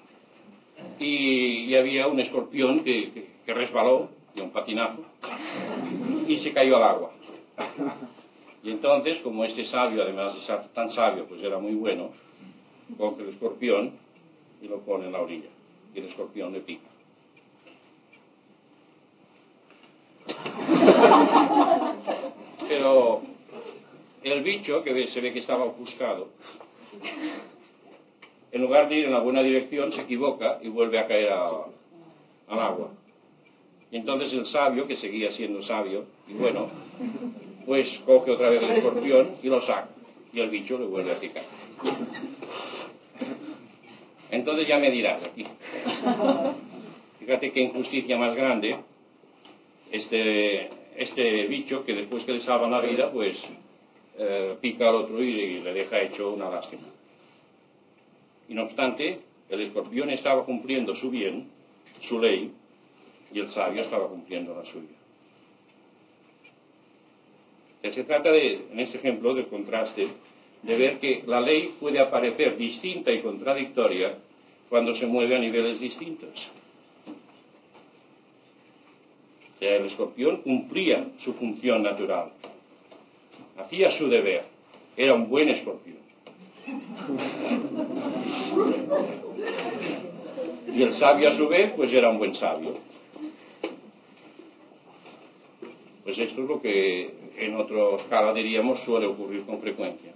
y había un escorpión que resbaló de un patinazo y se cayó al agua. Y entonces, como este sabio, además de ser tan sabio, pues era muy bueno, coge el escorpión y lo pone en la orilla. Y el escorpión le pica. Pero el bicho, que se ve que estaba ofuscado, en lugar de ir en la buena dirección, se equivoca y vuelve a caer al agua. Y entonces el sabio, que seguía siendo sabio, y bueno, pues coge otra vez el escorpión y lo saca. Y el bicho le vuelve a picar. Entonces ya me dirás aquí. Fíjate qué injusticia más grande. Este bicho, que después que le salva la vida, pues pica al otro y le deja hecho una lástima. Y no obstante, el escorpión estaba cumpliendo su bien, su ley, y el sabio estaba cumpliendo la suya. Se trata en este ejemplo del contraste, de ver que la ley puede aparecer distinta y contradictoria cuando se mueve a niveles distintos. O sea, el escorpión cumplía su función natural, hacía su deber, era un buen escorpión. Y el sabio a su vez, pues era un buen sabio. Pues esto es lo que en otra escala diríamos suele ocurrir con frecuencia.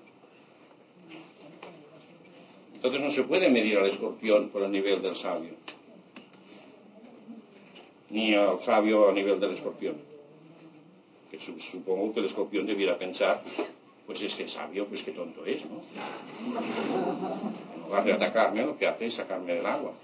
Entonces no se puede medir al escorpión por el nivel del sabio, ni al sabio a nivel del escorpión. Que supongo que el escorpión debiera pensar, pues este sabio, pues qué tonto es, ¿no? En lugar de atacarme, lo que hace es sacarme del agua.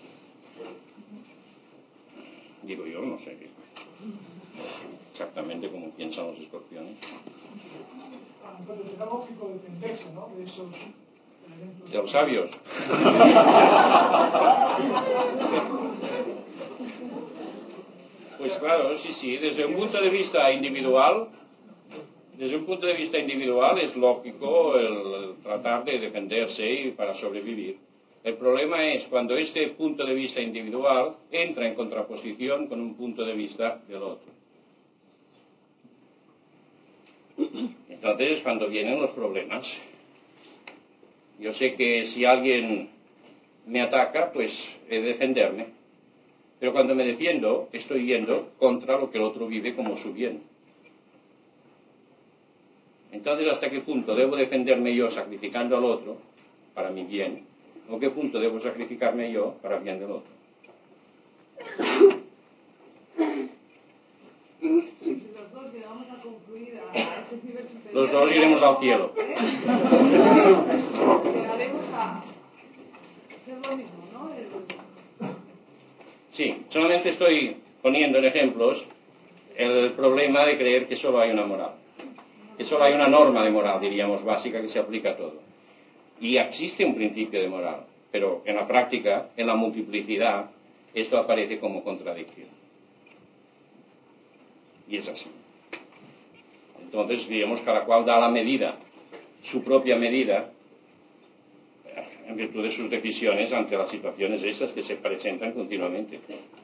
Digo yo, no sé exactamente cómo piensan los escorpiones. Entonces será lógico defenderse, ¿no?, de esos elementos. De los sabios. Pues claro, sí, desde un punto de vista individual es lógico el tratar de defenderse y para sobrevivir. El problema es cuando este punto de vista individual entra en contraposición con un punto de vista del otro. Entonces es cuando vienen los problemas. Yo sé que si alguien me ataca, pues he de defenderme. Pero cuando me defiendo, estoy yendo contra lo que el otro vive como su bien. Entonces, ¿hasta qué punto debo defenderme yo sacrificando al otro para mi bien? ¿O qué punto debo sacrificarme yo para el bien del otro? Los dos llegamos a concluir a ese nivel superior. Los dos iremos al cielo. Llegaremos a ser lo mismo, ¿no? Sí, solamente estoy poniendo en ejemplos el problema de creer que solo hay una moral. Que solo hay una norma de moral, diríamos, básica que se aplica a todo. Y existe un principio de moral, pero en la práctica, en la multiplicidad, esto aparece como contradicción. Y es así. Entonces, digamos, cada cual da la medida, su propia medida, en virtud de sus decisiones ante las situaciones esas que se presentan continuamente.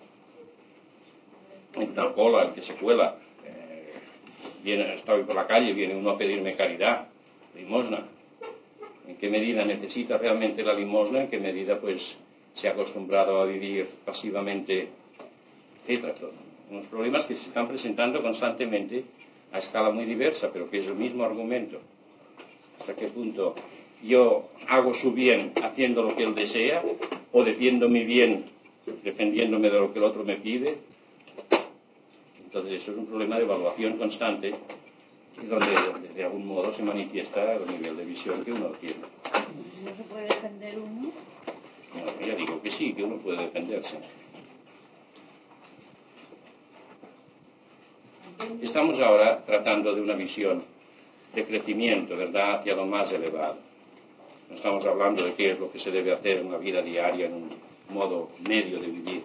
En una cola, el que se cuela, estoy por la calle, viene uno a pedirme caridad, limosna. ¿En qué medida necesita realmente la limosna? ¿En qué medida pues se ha acostumbrado a vivir pasivamente? Etc. Unos problemas que se están presentando constantemente a escala muy diversa, pero que es el mismo argumento. ¿Hasta qué punto yo hago su bien haciendo lo que él desea, o defiendo mi bien defendiéndome de lo que el otro me pide? Entonces, eso es un problema de evaluación constante, donde de algún modo se manifiesta el nivel de visión que uno tiene. ¿No se puede defender uno? No, ya digo que sí, que uno puede defenderse. Estamos ahora tratando de una visión de crecimiento, ¿verdad?, hacia lo más elevado. No estamos hablando de qué es lo que se debe hacer en la vida diaria, en un modo medio de vivir.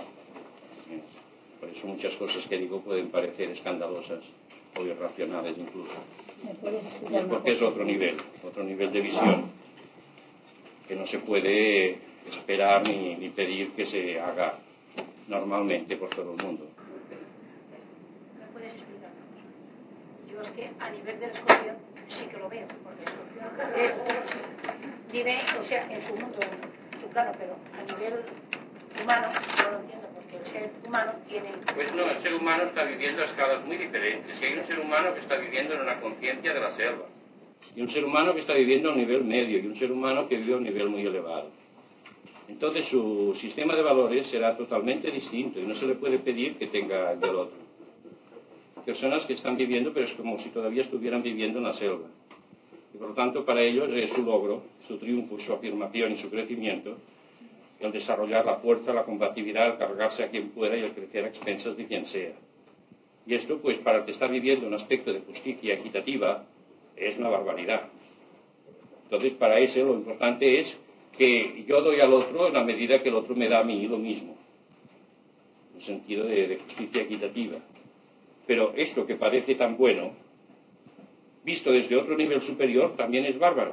Por eso muchas cosas que digo pueden parecer escandalosas o irracionales incluso. Y es porque es otro nivel de visión, que no se puede esperar ni pedir que se haga normalmente por todo el mundo. ¿Me puedes explicar? Yo es que a nivel del escorpión sí que lo veo, porque el escorpión vive, o sea, en su mundo, en su plano, pero a nivel humano no lo entiendo, porque el ser humano tiene... Pues no, el ser humano está viviendo a escalas muy diferentes. Y hay un ser humano que está viviendo en una conciencia de la selva. y un ser humano que está viviendo a un nivel medio, y un ser humano que vive a un nivel muy elevado. Entonces su sistema de valores será totalmente distinto y no se le puede pedir que tenga el del otro. Personas que están viviendo, pero es como si todavía estuvieran viviendo en la selva. Y por lo tanto, para ellos es su logro, su triunfo, su afirmación y su crecimiento, el desarrollar la fuerza, la combatividad, el cargarse a quien pueda y el crecer a expensas de quien sea. Y esto, pues, para el que está viviendo un aspecto de justicia equitativa, es una barbaridad. Entonces, para ese lo importante es que yo doy al otro en la medida que el otro me da a mí lo mismo, en el sentido de justicia equitativa. Pero esto que parece tan bueno, visto desde otro nivel superior, también es bárbaro.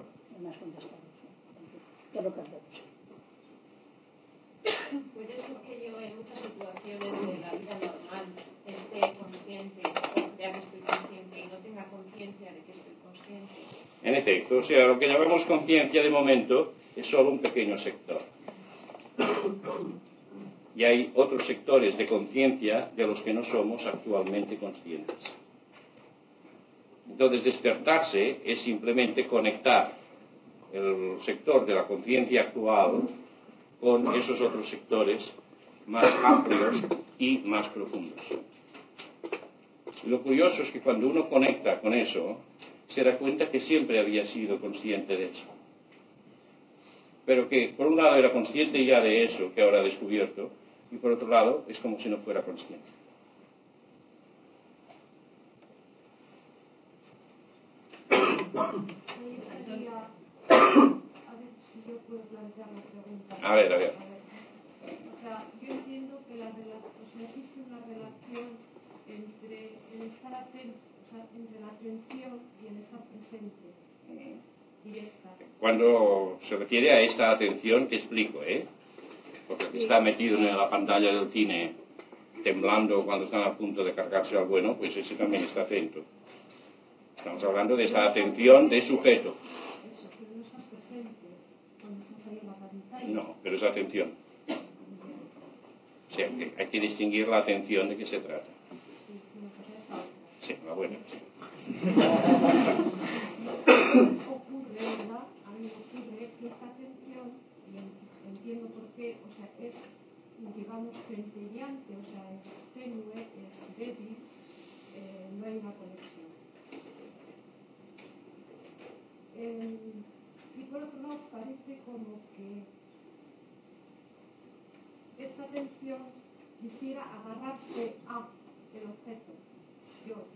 Puede ser que yo en muchas situaciones de la vida normal esté consciente, o crea que estoy consciente y no tenga conciencia de que estoy consciente. En efecto, o sea, lo que llamamos conciencia de momento es solo un pequeño sector. Y hay otros sectores de conciencia de los que no somos actualmente conscientes. Entonces, despertarse es simplemente conectar el sector de la conciencia actual con esos otros sectores más amplios y más profundos. Y lo curioso es que cuando uno conecta con eso, se da cuenta que siempre había sido consciente de eso. Pero que por un lado era consciente ya de eso que ahora ha descubierto, y por otro lado es como si no fuera consciente. A ver. O sea, yo entiendo que existe una relación entre el estar atento, o sea, entre la atención y el estar presente, directa. Cuando se refiere a esta atención, te explico, porque el que está metido en la pantalla del cine, temblando cuando están a punto de cargarse al bueno, pues ese también está atento. Estamos hablando de esa atención de sujeto. Eso, pero no estás presente cuando estás ahí en la pantalla. No, pero es atención. O sea, hay que distinguir la atención de qué se trata. Sí, la buena, sí. Ocurre, ¿verdad? A mí me ocurre que esta atención, y entiendo por qué, o sea, es, digamos, centellante, o sea, es tenue, es débil, no hay una conexión. Y por otro lado, parece como que esta atención quisiera agarrarse a el objeto. Yo, ¿no?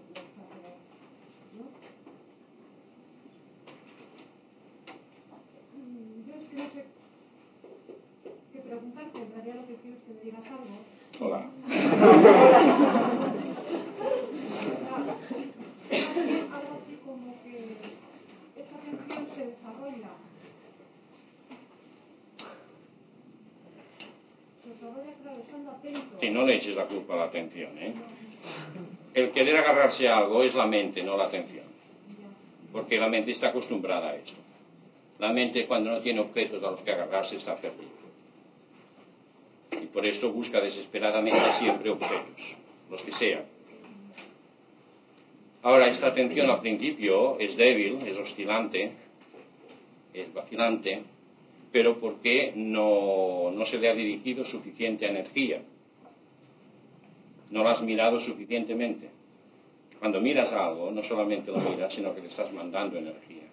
Yo es que no sé qué preguntarte, en realidad lo que quiero es que me digas algo. Hola. Algo así como que esta atención se desarrolla. Claro, estando atento. Y no le eches la culpa a la atención, El querer agarrarse a algo es la mente, no la atención. Porque la mente está acostumbrada a eso. La mente, cuando no tiene objetos a los que agarrarse, está perdida. Y por eso busca desesperadamente siempre objetos, los que sean. Ahora, esta atención al principio es débil, es oscilante, es vacilante, pero porque no se le ha dirigido suficiente energía. No la has mirado suficientemente. Cuando miras algo, no solamente lo miras, sino que le estás mandando energía.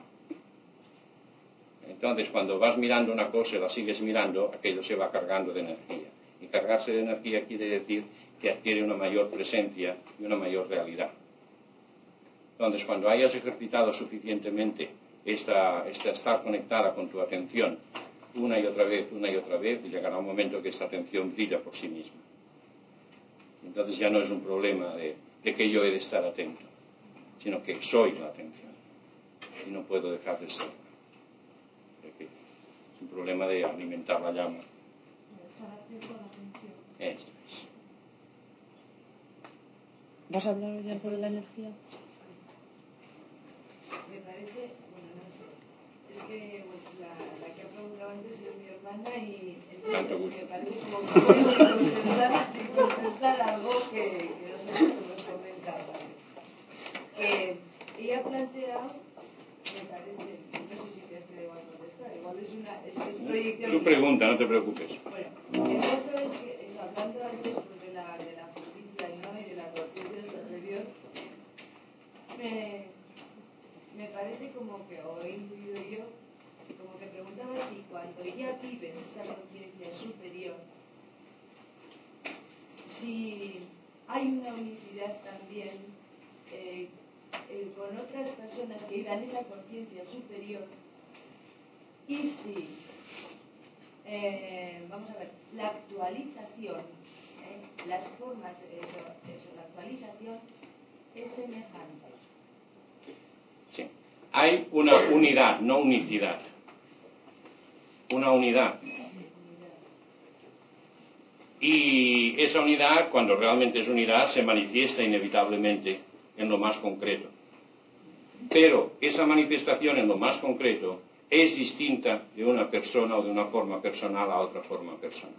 Entonces, cuando vas mirando una cosa y la sigues mirando, aquello se va cargando de energía. Y cargarse de energía quiere decir que adquiere una mayor presencia y una mayor realidad. Entonces, cuando hayas ejercitado suficientemente esta estar conectada con tu atención una y otra vez, llegará un momento que esta atención brilla por sí misma. Entonces ya no es un problema de que yo he de estar atento, sino que soy la atención y no puedo dejar de ser. Es un problema de alimentar la llama. Eso es. ¿Vas a hablar hoy algo de la energía? Me parece, bueno, no sé, es que la que ha preguntado antes es mi hermana y entonces me parece como que voy a contestar algo que no sé si hemos comentado. Ella ha planteado Tú pregunta, no te preocupes. Bueno, el caso es que, hablando antes pues, de la justicia, ¿no?, y de la conciencia superior, me parece como que, o he intuido yo, como que preguntaba si cuando ya vives esa conciencia superior, si hay una unicidad también con otras personas que vivan esa conciencia superior, y si, vamos a ver, la actualización, las formas, la actualización es semejante. Sí. Hay una unidad, no unicidad. Una unidad. Y esa unidad, cuando realmente es unidad, se manifiesta inevitablemente en lo más concreto. Pero esa manifestación en lo más concreto es distinta de una persona o de una forma personal a otra forma personal.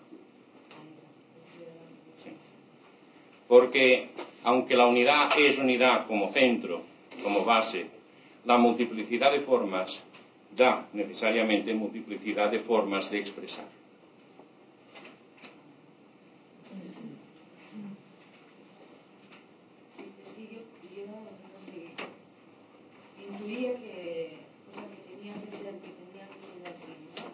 Sí. Porque aunque la unidad es unidad como centro, como base, la multiplicidad de formas da necesariamente multiplicidad de formas de expresar. Sí, es que yo no sé, intuía que tenía que ser así, ¿no?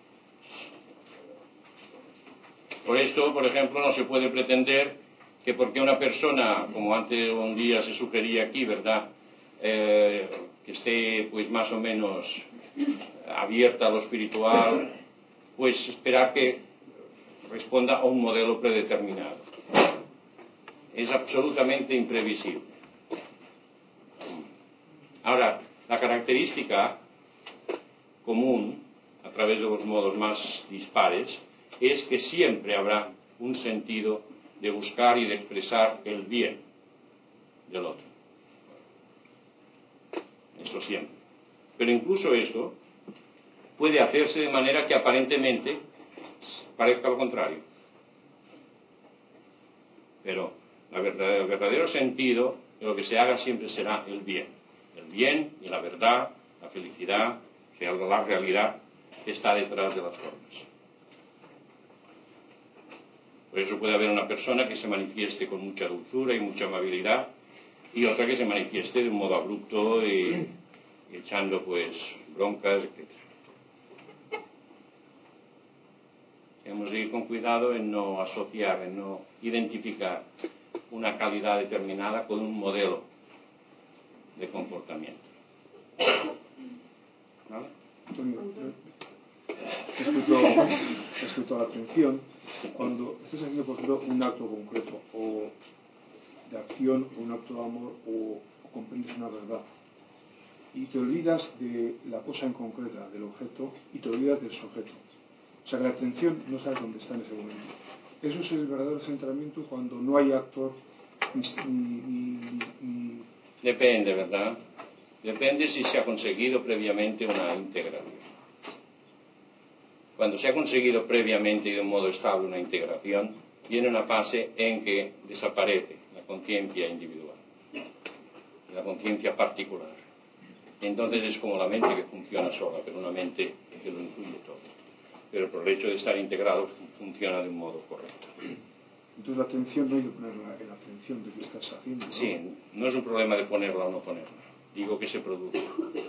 Por esto, por ejemplo, no se puede pretender que porque una persona, como antes un día se sugería aquí, ¿verdad?, que esté pues más o menos abierta a lo espiritual, pues esperar que responda a un modelo predeterminado. Es absolutamente imprevisible. Ahora, la característica común, a través de los modos más dispares, es que siempre habrá un sentido de buscar y de expresar el bien del otro. Esto siempre. Pero incluso esto puede hacerse de manera que aparentemente parezca lo contrario. Pero el verdadero sentido de lo que se haga siempre será el bien. El bien y la verdad, la felicidad, la realidad que está detrás de las formas. Por eso puede haber una persona que se manifieste con mucha dulzura y mucha amabilidad, y otra que se manifieste de un modo abrupto y echando pues broncas, etc. Tenemos que ir con cuidado en no asociar, en no identificar una calidad determinada con un modelo de comportamiento. ¿Vale? Antonio, respecto a la atención, cuando estás haciendo, por ejemplo, un acto concreto o de acción o un acto de amor o comprendes una verdad y te olvidas de la cosa en concreta, del objeto, y te olvidas del sujeto, o sea que la atención no sabes dónde está en ese momento. Eso es el verdadero centramiento cuando no hay actor ni... Depende, ¿verdad? Depende si se ha conseguido previamente una integración. Cuando se ha conseguido previamente y de un modo estable una integración, viene una fase en que desaparece la conciencia individual, la conciencia particular. Entonces es como la mente que funciona sola, pero una mente que lo incluye todo. Pero por el hecho de estar integrado funciona de un modo correcto. Entonces la atención no hay que ponerla en la atención de qué estás haciendo, ¿no? Sí, no es un problema de ponerla o no ponerla. Digo que se produce.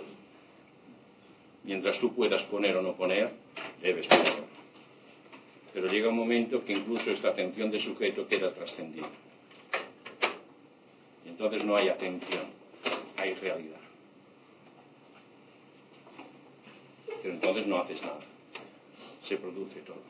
Mientras tú puedas poner o no poner, debes ponerla. Pero llega un momento que incluso esta atención de sujeto queda trascendida. Y entonces no hay atención, hay realidad. Pero entonces no haces nada. Se produce todo.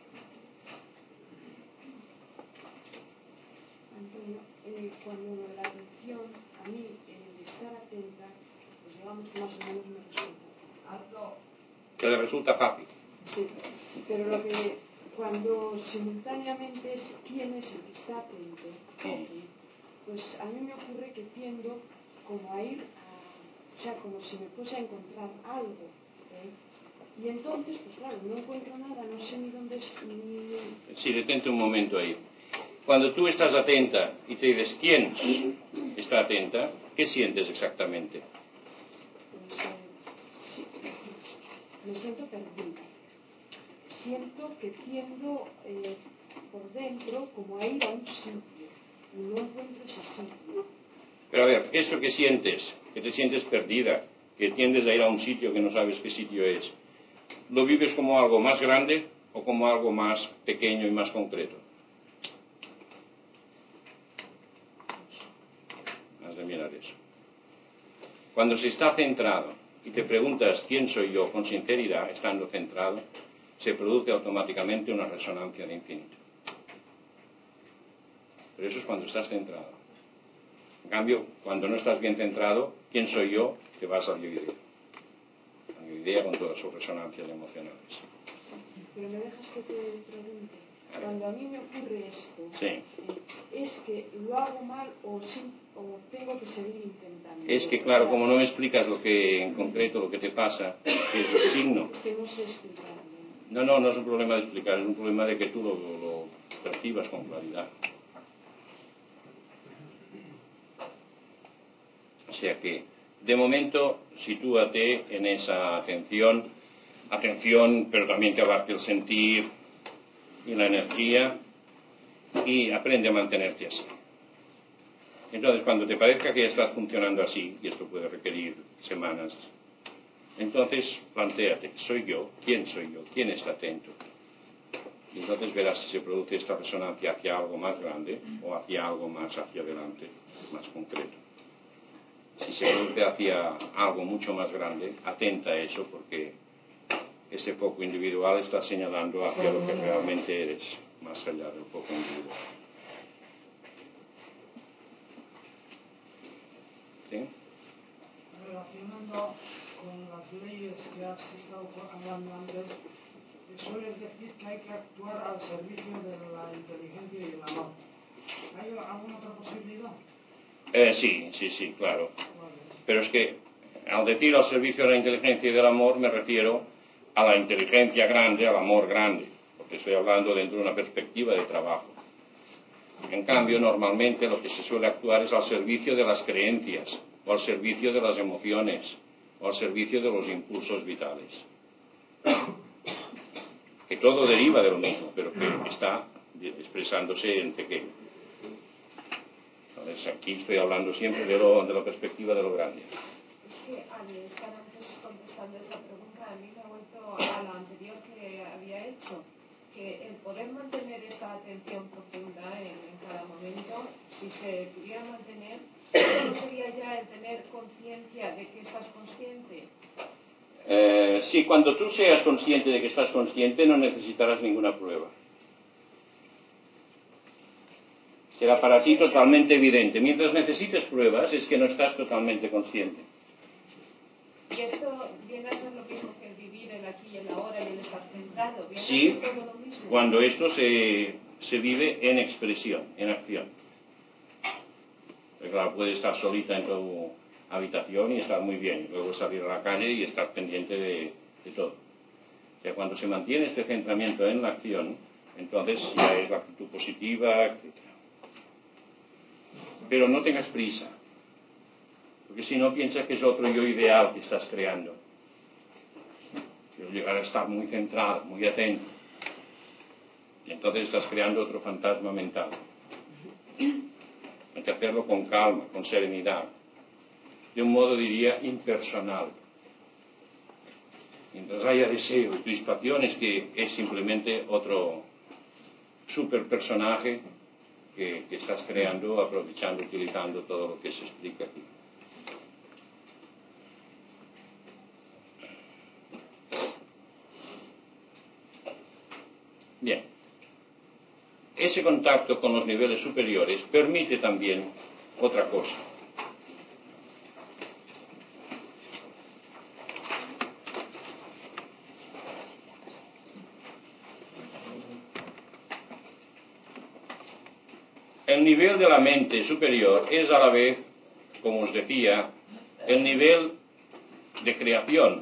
Antonio, cuando la atención, a mí, el estar atenta, pues digamos que más o menos me resulta. Que le resulta fácil. Sí, pero lo que cuando simultáneamente es quién es el que está atento, pues a mí me ocurre que tiendo como a ir o sea, como si me fuese a encontrar algo, y entonces, pues claro, no encuentro nada, no sé ni dónde es, ni... Sí, detente un momento ahí. Cuando tú estás atenta y te dices quién está atenta, ¿qué sientes exactamente? Pues, sí, me siento perdida. siento que tiendo por dentro como a ir a un sitio y no encuentro ese sitio. Pero a ver, esto que sientes, que te sientes perdida, que tiendes a ir a un sitio que no sabes qué sitio es, ¿lo vives como algo más grande o como algo más pequeño y más concreto? Has de mirar eso. Cuando se está centrado y te preguntas quién soy yo con sinceridad, estando centrado, se produce automáticamente una resonancia de infinito. Pero eso es cuando estás centrado. En cambio, cuando no estás bien centrado, ¿quién soy yo? Te vas al yo idea. Al yo idea con todas sus resonancias emocionales. Pero me dejas que te pregunte. Cuando a mí me ocurre esto, sí. ¿Es que lo hago mal o tengo que seguir intentando? Es que, claro, como no me explicas lo que en concreto, lo que te pasa, que es el signo. Es que no sé explicarlo. No es un problema de explicar, es un problema de que tú lo percibas con claridad. O sea que, de momento, sitúate en esa atención, pero también que abarque el sentir y la energía, y aprende a mantenerte así. Entonces, cuando te parezca que ya estás funcionando así, y esto puede requerir semanas, entonces plantéate, ¿soy yo? ¿Quién soy yo? ¿Quién está atento? Y entonces verás si se produce esta resonancia hacia algo más grande o hacia algo más hacia adelante, más concreto. Si se produce hacia algo mucho más grande, atenta a eso, porque ese foco individual está señalando hacia lo que realmente eres, más allá del foco individual. ¿Sí? Relacionando con las leyes que has estado hablando antes, sueles decir que hay que actuar al servicio de la inteligencia y el amor. ¿Hay alguna otra posibilidad? Sí, claro. Pero es que al decir al servicio de la inteligencia y del amor me refiero a la inteligencia grande, al amor grande, porque estoy hablando dentro de una perspectiva de trabajo. En cambio, normalmente lo que se suele actuar es al servicio de las creencias, o al servicio de las emociones, o al servicio de los impulsos vitales. Que todo deriva de lo mismo, pero que está expresándose en pequeño. Entonces, aquí estoy hablando siempre de la perspectiva de lo grande. Es que al estar antes contestando esta pregunta, a mí me ha vuelto a la anterior que había hecho, que el poder mantener esta atención profunda en cada momento, si se pudiera mantener, ¿no sería ya el tener conciencia de que estás consciente? Sí, cuando tú seas consciente de que estás consciente, no necesitarás ninguna prueba. Será para ti totalmente evidente. Mientras necesites pruebas, es que no estás totalmente consciente. ¿Y esto viene a ser lo mismo que el vivir el aquí y el ahora y el estar centrado? Sí, cuando esto se vive en expresión, en acción. Porque claro, puedes estar solita en tu habitación y estar muy bien, y luego salir a la calle y estar pendiente de todo. O sea, cuando se mantiene este centramiento en la acción, entonces ya es la actitud positiva, etc. Pero no tengas prisa, porque si no piensas que es otro yo ideal que estás creando. Quiero llegar a estar muy centrado, muy atento. Y entonces estás creando otro fantasma mental. Hay que hacerlo con calma, con serenidad. De un modo, diría, impersonal. Mientras haya deseo y crispación, es que es simplemente otro superpersonaje que estás creando, aprovechando, utilizando todo lo que se explica aquí. Bien. Ese contacto con los niveles superiores permite también otra cosa. El nivel de la mente superior es a la vez, como os decía, el nivel de creación.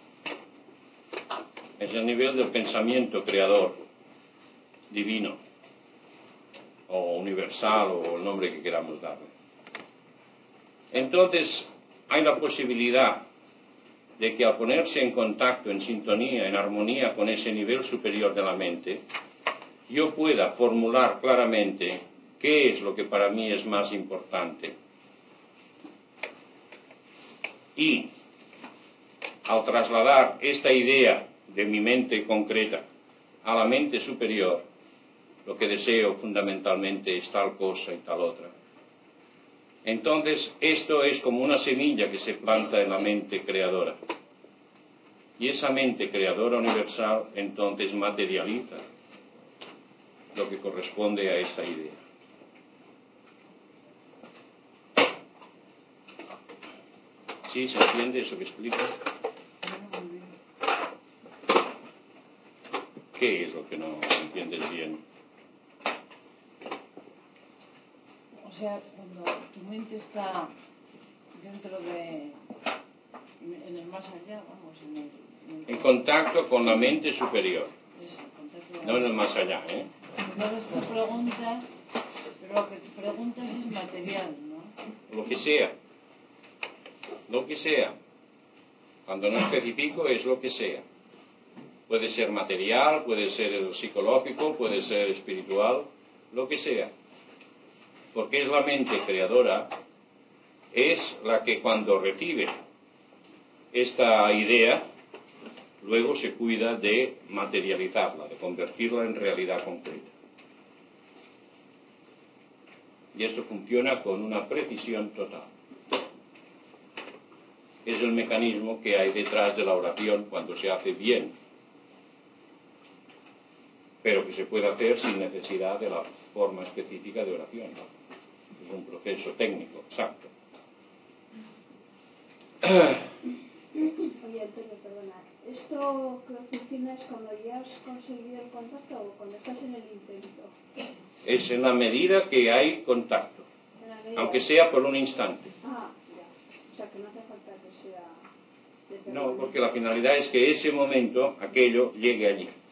Es el nivel del pensamiento creador, divino, o universal, o el nombre que queramos darle. Entonces, hay la posibilidad de que al ponerse en contacto, en sintonía, en armonía con ese nivel superior de la mente, yo pueda formular claramente qué es lo que para mí es más importante. Y al trasladar esta idea de mi mente concreta a la mente superior, lo que deseo fundamentalmente es tal cosa y tal otra. Entonces, esto es como una semilla que se planta en la mente creadora. Y esa mente creadora universal entonces materializa lo que corresponde a esta idea. ¿Sí se entiende eso que explico? ¿Qué es lo que no entiendes bien? O sea, cuando tu mente está dentro de... en el más allá, vamos, en contacto con la mente superior. Eso, no en el más allá, ¿eh? Entonces tú preguntas, pero lo que te preguntas es material, ¿no? Lo que sea. Lo que sea. Cuando no especifico es lo que sea. Puede ser material, puede ser psicológico, puede ser espiritual, lo que sea. Porque es la mente creadora, es la que cuando recibe esta idea, luego se cuida de materializarla, de convertirla en realidad concreta. Y esto funciona con una precisión total. Es el mecanismo que hay detrás de la oración cuando se hace bien, pero que se puede hacer sin necesidad de la forma específica de oración, ¿no? Es un proceso técnico, exacto. Oye, Antonio, perdona. ¿Esto que funciona es cuando ya has conseguido el contacto o cuando estás en el intento? Es en la medida que hay contacto, aunque sea por un instante. Ah, ya. O sea, que no hace falta que sea... No, porque la finalidad es que ese momento, aquello, llegue allí.